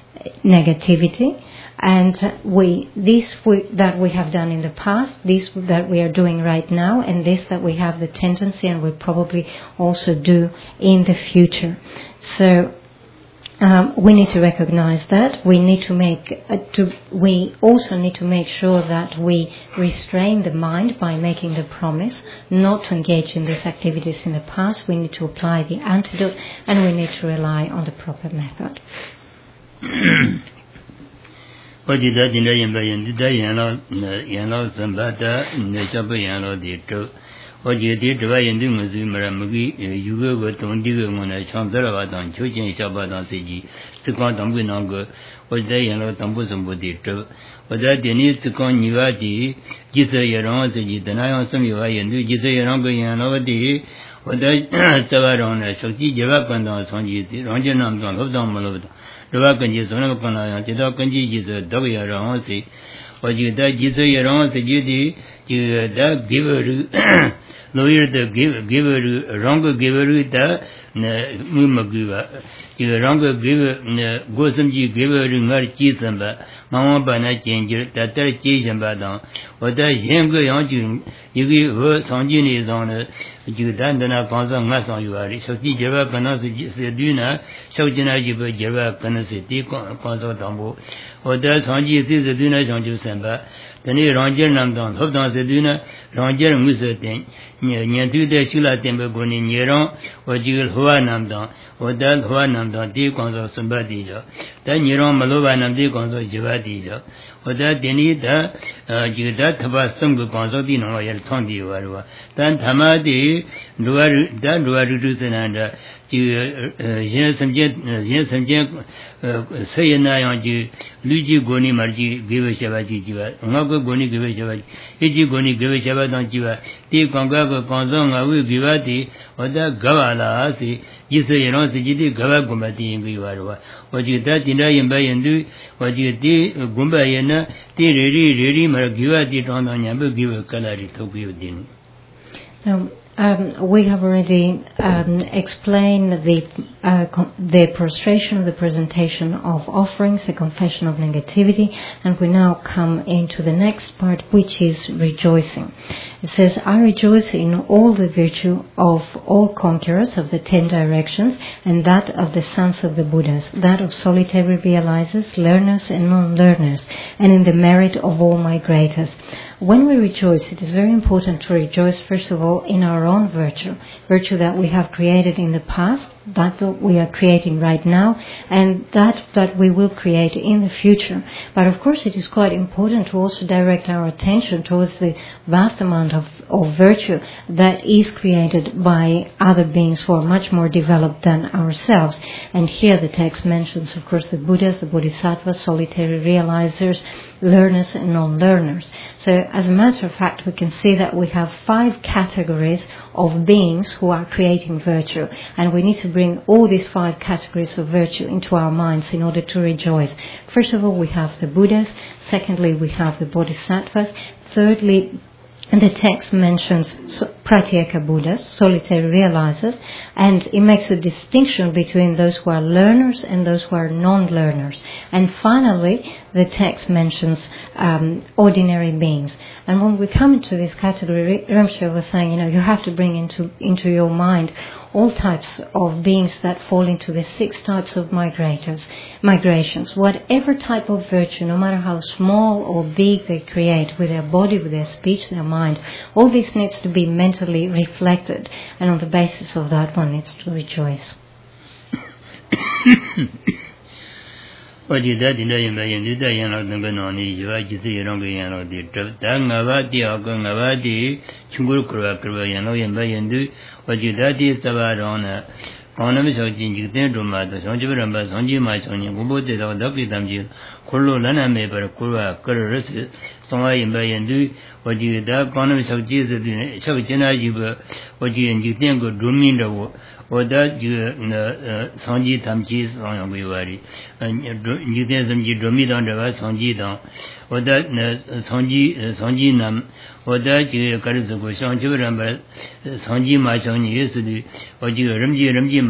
negativity, and we this we, that we have done in the past, this that we are doing right now, and this that we have the tendency and will probably also do in the future. So Um, we need to recognize that. We need to make. Uh, to, we also need to make sure that we restrain the mind by making the promise not to engage in these activities in the past. We need to apply the antidote, and we need to rely on the proper method. Or you did try and do Mazumara Mugi, you go to Digo when I chant the Ravatan, Chochin Shabadan Siji, to count on Winongo, or they and Tambusum Budi, or that they need to con Nivati, Gisa Yaron, the Nayan Samuel, and do Gisa Yarongo and over the or that Savaron, Shokti Javakan on Sonji, Ranjanam, Hobdam Malod, Ravakan is one of Kana, Tidakanji is a W around, or you that Gisa Yaron, the Judy, you that giver. Lawyer the give giver wrong giver the Mumagiva. You wrong giver Gosumji giver ngar chisamba, Mama Bana changer, that there chisamba down. Or that younger young you give her Sanjin is on you dandana Panza Masan you are. So the Java Panas Duna, Shojina Jiba Java Panasiti, Panza Tambo. Or that Sanji is the Duna Sanju Samba. Then he Ranger Namdan, Hobdan Seduna, Ranger Musatin, Nyantu de Shula Temple Goni Nieron, or Jil Hua Namdan, or that Hua Namdan, Deep Consul Sambadija. Then Nieron Malova Namdi Consul Javadija. Or that they need that Judat Tabasum Consultino or Tondi Varua. Then Tamadi, that Duarudusan and Jensen Sayana on Luigi Goni Marji, give a Shavaji Jiva. Goni Givishava, Iji Goni Givishava don't Jiva, T. Congago Conzonga, Givati, or the Gavala, Jisa Yeronsi, Gava Gumbati in Givarua. What you that in Ryan Bay and do, what you did, Gumbayana, T. Riri, Riri, Margivati, Tonanyambu, give a color to give din. Now, um, we have already um, explained the uh, con- the prostration, the presentation of offerings, the confession of negativity, and we now come into the next part, which is rejoicing. It says, I rejoice in all the virtue of all conquerors of the ten directions, and that of the sons of the Buddhas, that of solitary realizers, learners and non-learners, and in the merit of all migrators. When we rejoice, it is very important to rejoice, first of all, in our own virtue, virtue that we have created in the past, that we are creating right now, and that that we will create in the future. But of course, it is quite important to also direct our attention towards the vast amount of, of virtue that is created by other beings who are much more developed than ourselves. And here the text mentions, of course, the Buddhas, the Bodhisattvas, solitary realizers, learners and non-learners. So as a matter of fact, we can see that we have five categories of beings who are creating virtue, and we need to bring all these five categories of virtue into our minds in order to rejoice. First of all, we have the Buddhas. Secondly, we have the Bodhisattvas. Thirdly, and the text mentions Pratyeka Buddhas, solitary realizers, and it makes a distinction between those who are learners and those who are non-learners. And finally, the text mentions um, ordinary beings. And when we come into this category, Rinpoche was saying, you know, you have to bring into into your mind all types of beings that fall into the six types of migrators, migrations. Whatever type of virtue, no matter how small or big they create with their body, with their speech, their mind, all this needs to be mentally reflected. And on the basis of that, one needs to rejoice. Konami Sajin Jigden Dumata, Sanjibramba, Sanjima Sony, Gubote, Dakitamji, Kulu Lana Maper, Kura, Kurus, Soma in Bayandu, what you da Konami Sajis, Savijana Jiba, what you and Jigden go Druminda, or that you Sanji Tamchis on Vivari, and Jigden Sanji Drumidan, the Sanji down, or that Sanji Sanji Nam, or that you Karizuko, Sanjibramba, Sanji Machon used to do, or you Ramji Ramji.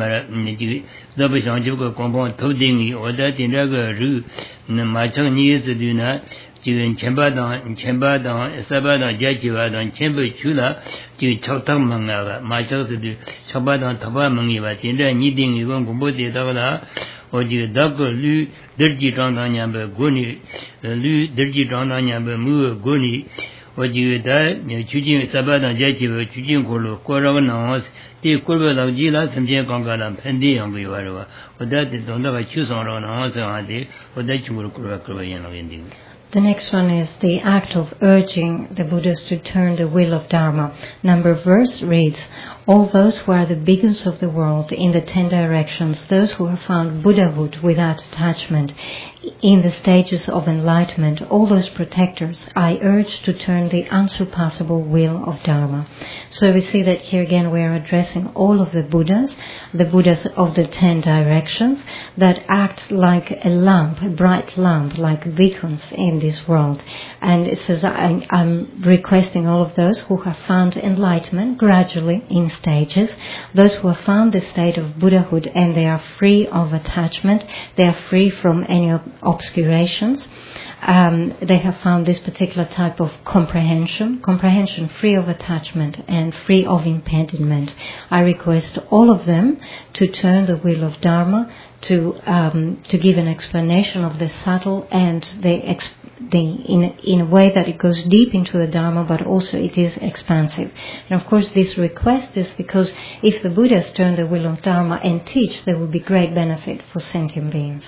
Double Sanjuko compound Toding or that in Raga Ru Machon years to do not in Chembadan, Chembadan, Sabadan, Jajivadan, Chemba Chula, to Chotam Mangava, Machos to do Chabadan Tabamangiva, Tinda needing you won't go to Dala or you Dako Lu, Dirty Randanyamba, Guni, Lu, Dirty Randanyamba, Mu, Guni. What you die, Chujin Sabadan Jajiva, Chujin Kolo, Koravan, the Kurva Gila, some Jankongalam, Pendi on Vivarova, but that is don't have a choose on answer on day, or that you will correct Korean. The next one is the act of urging the Buddhas to turn the wheel of Dharma. Number verse reads, all those who are the beacons of the world in the ten directions, those who have found Buddhahood without attachment, in the stages of enlightenment, all those protectors, I urge to turn the unsurpassable wheel of Dharma. So we see that here again we are addressing all of the Buddhas, the Buddhas of the ten directions, that act like a lamp, a bright lamp, like beacons in this world. And it says, I, I'm requesting all of those who have found enlightenment gradually in stages, those who have found the state of Buddhahood and they are free of attachment, they are free from any obscurations. Um, they have found this particular type of comprehension, comprehension free of attachment and free of impediment. I request all of them to turn the wheel of Dharma, to um, to give an explanation of the subtle and the, exp- the in in a way that it goes deep into the Dharma, but also it is expansive. And of course, this request is because if the Buddhas turn the wheel of Dharma and teach, there will be great benefit for sentient beings.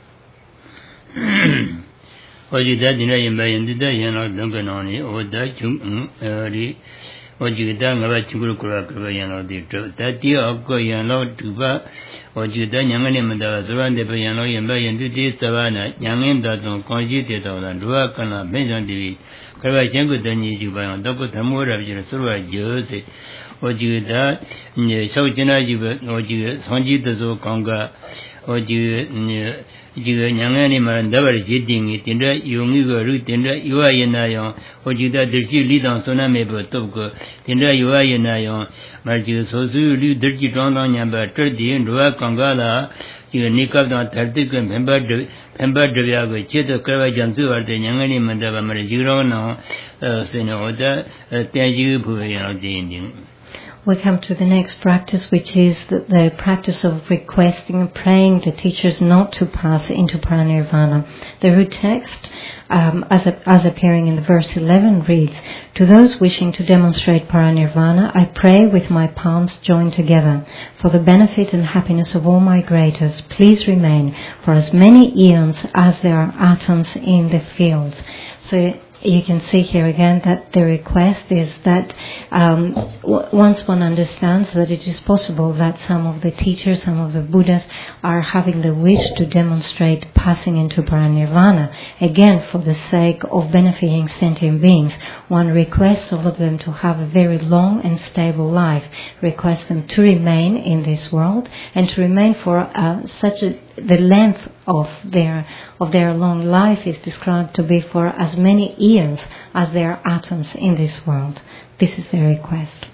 What you did in the day, you know, Duncan on it, or that you what you done about Chukura, you know, the truth. That dear of Goyano to Ba, what you done, young and the surrounded by Yano and by and do this Savannah, young and that don't conjugate on and Ruakana, Benjamin Divi, Karajango, then you buy on double Tamura, you know, Jersey. 我记得你小进来就个我记得上级的时候刚刚我记得你这个两个人嘛那边决定的定着用一个路定着有啊也那样我记得这些理当说那没不都个定着有啊也那样嘛就所所有路这些装当年吧这点如果刚刚了这个你搞到他这个偏把这偏把这边个接着各位讲走完的两个人嘛这吧嘛就让呢呃是呢我的呃电视部分要点点 We come to the next practice, which is the, the practice of requesting and praying the teachers not to pass into paranirvana. The root text, um, as, a, as appearing in the verse eleven, reads, "To those wishing to demonstrate paranirvana, I pray with my palms joined together. For the benefit and happiness of all migrators, please remain for as many eons as there are atoms in the fields." So you can see here again that the request is that um, w- once one understands that it is possible that some of the teachers, some of the Buddhas are having the wish to demonstrate passing into paranirvana, again for the sake of benefiting sentient beings, one requests all of them to have a very long and stable life, requests them to remain in this world and to remain for uh, such a the length of their of their long life is described to be for as many eons as there are atoms in this world. This is their request.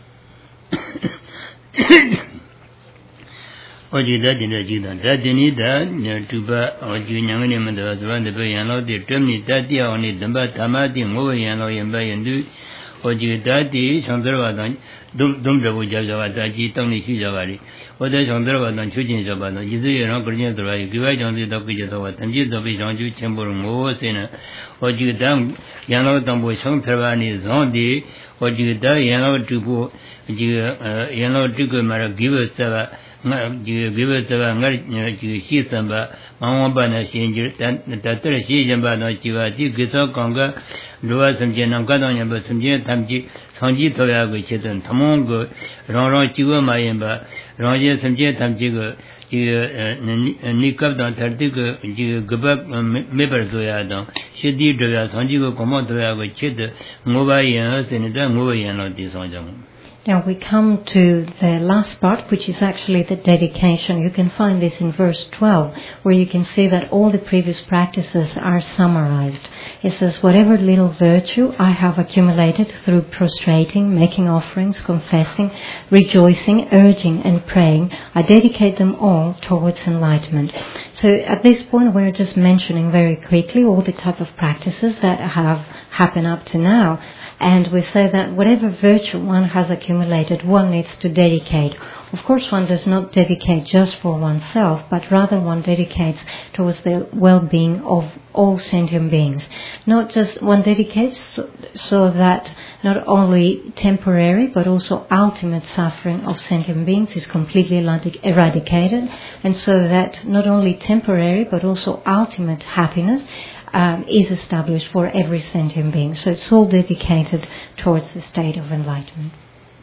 我记得今天记得，在今年的那主办，我就两个人们的是吧？那边养老的，专门在地方的，等把他们的我养老也把人都，我就在地上这话当，东东这部叫叫话，在地当里去叫话的，我在上这话当秋天叫话当，一直也让个人说话，给外讲的到给叫话，他们就被上就全部人我谁呢？我就当养老当部上这话的上的，我就在养老这部这个呃养老这个嘛给我这个。那就给我这个我就牺牲吧，往往把那先就但但这牺牲吧，那就话就给他讲个，如果什么能搞到人不什么他们就长期投下个阶段，他们个让让几个嘛人吧，让些什么他们这个这个呃你你搞到他这个这个个把没没法做呀的，学弟这个长期个干嘛投下个阶段，我把人现在我人了第三种。 Now we come to the last part, which is actually the dedication. You can find this in verse twelve, where you can see that all the previous practices are summarized. It says, "Whatever little virtue I have accumulated through prostrating, making offerings, confessing, rejoicing, urging and praying, I dedicate them all towards enlightenment." So at this point we're just mentioning very quickly all the type of practices that have happened up to now. And we say that whatever virtue one has accumulated, one needs to dedicate. Of course, one does not dedicate just for oneself, but rather one dedicates towards the well-being of all sentient beings. Not just one dedicates so, so that not only temporary, but also ultimate suffering of sentient beings is completely eradicated, and so that not only temporary, but also ultimate happiness Um, is established for every sentient being. So it's all dedicated towards the state of enlightenment.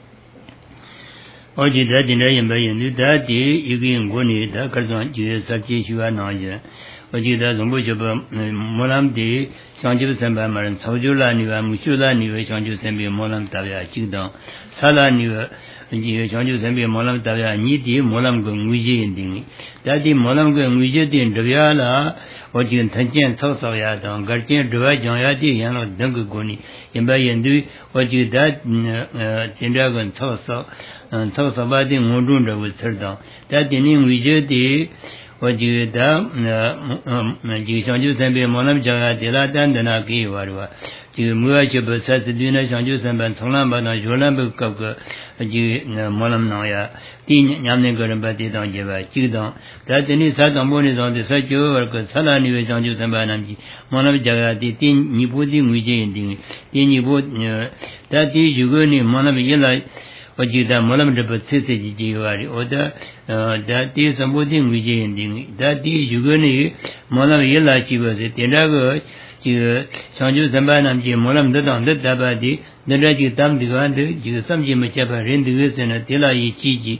我记得今天也没有，你到底一个人过年，他可能就是实际需要哪些？我记得从不就把嗯，莫兰的上九三百嘛人，潮州那女啊，木秀那女啊，上九三百莫兰大家知道，沙那女啊。 이제 전주 선배 몰람 따라 니디 몰람 그 무지인데 다디 몰람 그 무지된 저야라 어진 단전 서서야 던 거진 저야 정야디 양로 등그 고니 임바연도 어지다 진짜건 서서 서서 바디 모dun도 들다 다디니 무지디 어지다 지 전주 선배 몰람 저야 데라단다나 기와와 지금 무엇이 버섯들이나 전주 선배 성남바나 요람부 거 ji molam na ya ti nyam ne garan ba ti dang je ba chi dang da tini sa dang bo ni dang de sa jo war ko sa la ni we jang ju san ba nam ji molam ja ga ti ti ni bo ti ngui je yin ti ti ni bo da ti yu go ni molam ye la wa ji da molam de ba se se ji ji wa ri o da da ti sam bo ti ngui je yin ti da ti yu go ni molam ye la chi ba se ti da go ji jang ju san ba nam ji molam de dang de da ba di 那这就当地方的，就是上级没接班人，这个是呢，第二一起级，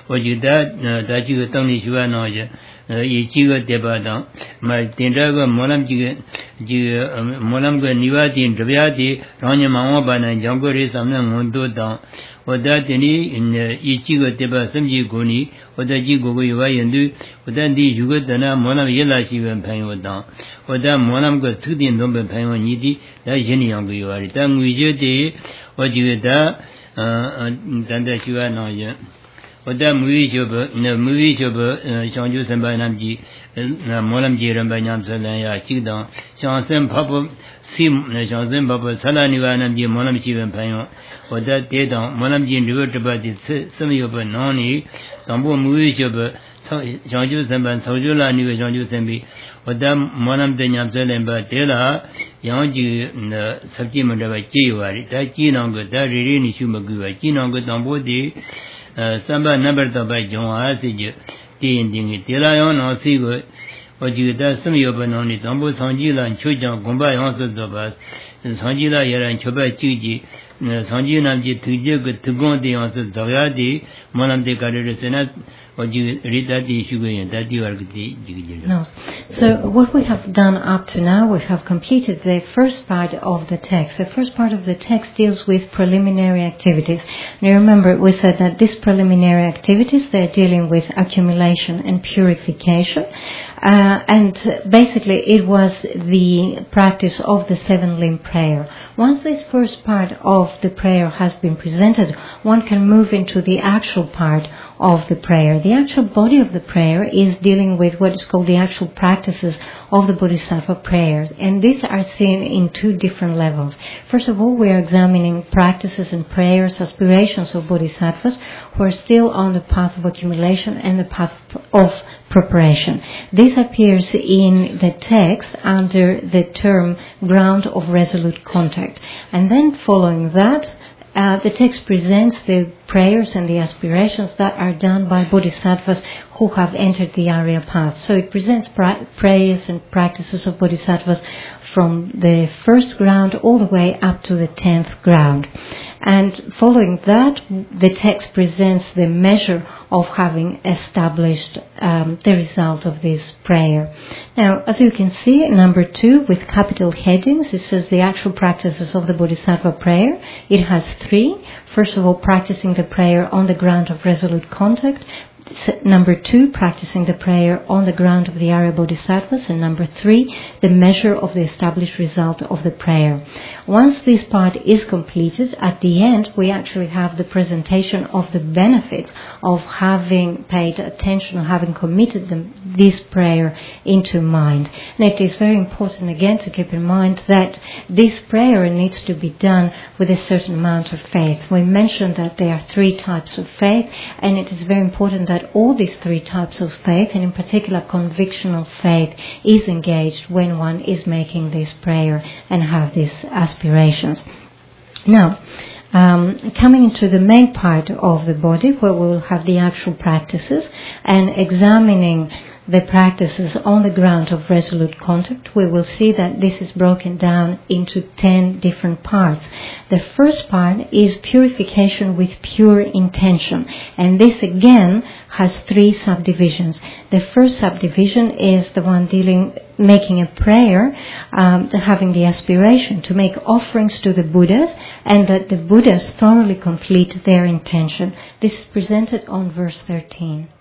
我觉得呃大几个当地学员呢也呃以几个对吧当嘛点这个莫那几个几个莫那个你话点这边的让你忙我把那讲过的上面我都当我在这里呃以几个对吧甚至过年我在几个个有话人都我在你如果在那莫那一来学员朋友当我在莫那个特定中的朋友你的来心里样个有话的但我觉得我觉得呃呃咱在学员那也我在母语学部那母语学部呃像就三百南几呃莫那几人百年出来呀几当像三跑步西那像三跑步出来你话那几莫那几人朋友我在跌当莫那几这个这边的什什么有不哪里上部母语学部像就三百操作了你个像就三百我在莫那的年出来吧跌了然就那十几么这个几有啊在几那个在这里你去么个几那个当部的呃，三百那边到百中还是就定定的，第二样呢是一个，我觉得什么也不能的，当不长期了，就讲公办样子做吧，长期了也让确保经济，呃，长期呢就推这个推广的样子，主要的，我们的干的是呢。No. So what we have done up to now, we have completed the first part of the text. The first part of the text deals with preliminary activities. Now remember, we said that these preliminary activities, they're dealing with accumulation and purification. Uh, and basically it was the practice of the seven limb prayer. Once this first part of the prayer has been presented, one can move into the actual part of the prayer. The actual body of the prayer is dealing with what is called the actual practices of the Bodhisattva prayers. And these are seen in two different levels. First of all, we are examining practices and prayers, aspirations of Bodhisattvas who are still on the path of accumulation and the path of preparation. This appears in the text under the term ground of resolute contact. And then following that, Uh, the text presents the prayers and the aspirations that are done by bodhisattvas who have entered the Arya path. So it presents pra- prayers and practices of bodhisattvas from the first ground all the way up to the tenth ground. And following that, the text presents the measure of having established um, the result of this prayer. Now, as you can see, number two, with capital headings, it says the actual practices of the Bodhisattva prayer. It has three. First of all, practicing the prayer on the ground of resolute contact. Number two, practicing the prayer on the ground of the Arya Bodhisattvas. And number three, the measure of the established result of the prayer. Once this part is completed, at the end, we actually have the presentation of the benefits of having paid attention, or having committed them, this prayer into mind. And it is very important, again, to keep in mind that this prayer needs to be done with a certain amount of faith. We mentioned that there are three types of faith, and it is very important that that all these three types of faith, and in particular convictional faith, is engaged when one is making this prayer and have these aspirations. Now, um, coming into the main part of the body, where we will have the actual practices, and examining the practices on the ground of resolute contact, we will see that this is broken down into ten different parts. The first part is purification with pure intention, and this again has three subdivisions. The first subdivision is the one dealing, making a prayer, um, having the aspiration to make offerings to the Buddhas, and that the Buddhas thoroughly complete their intention. This is presented on verse thirteen.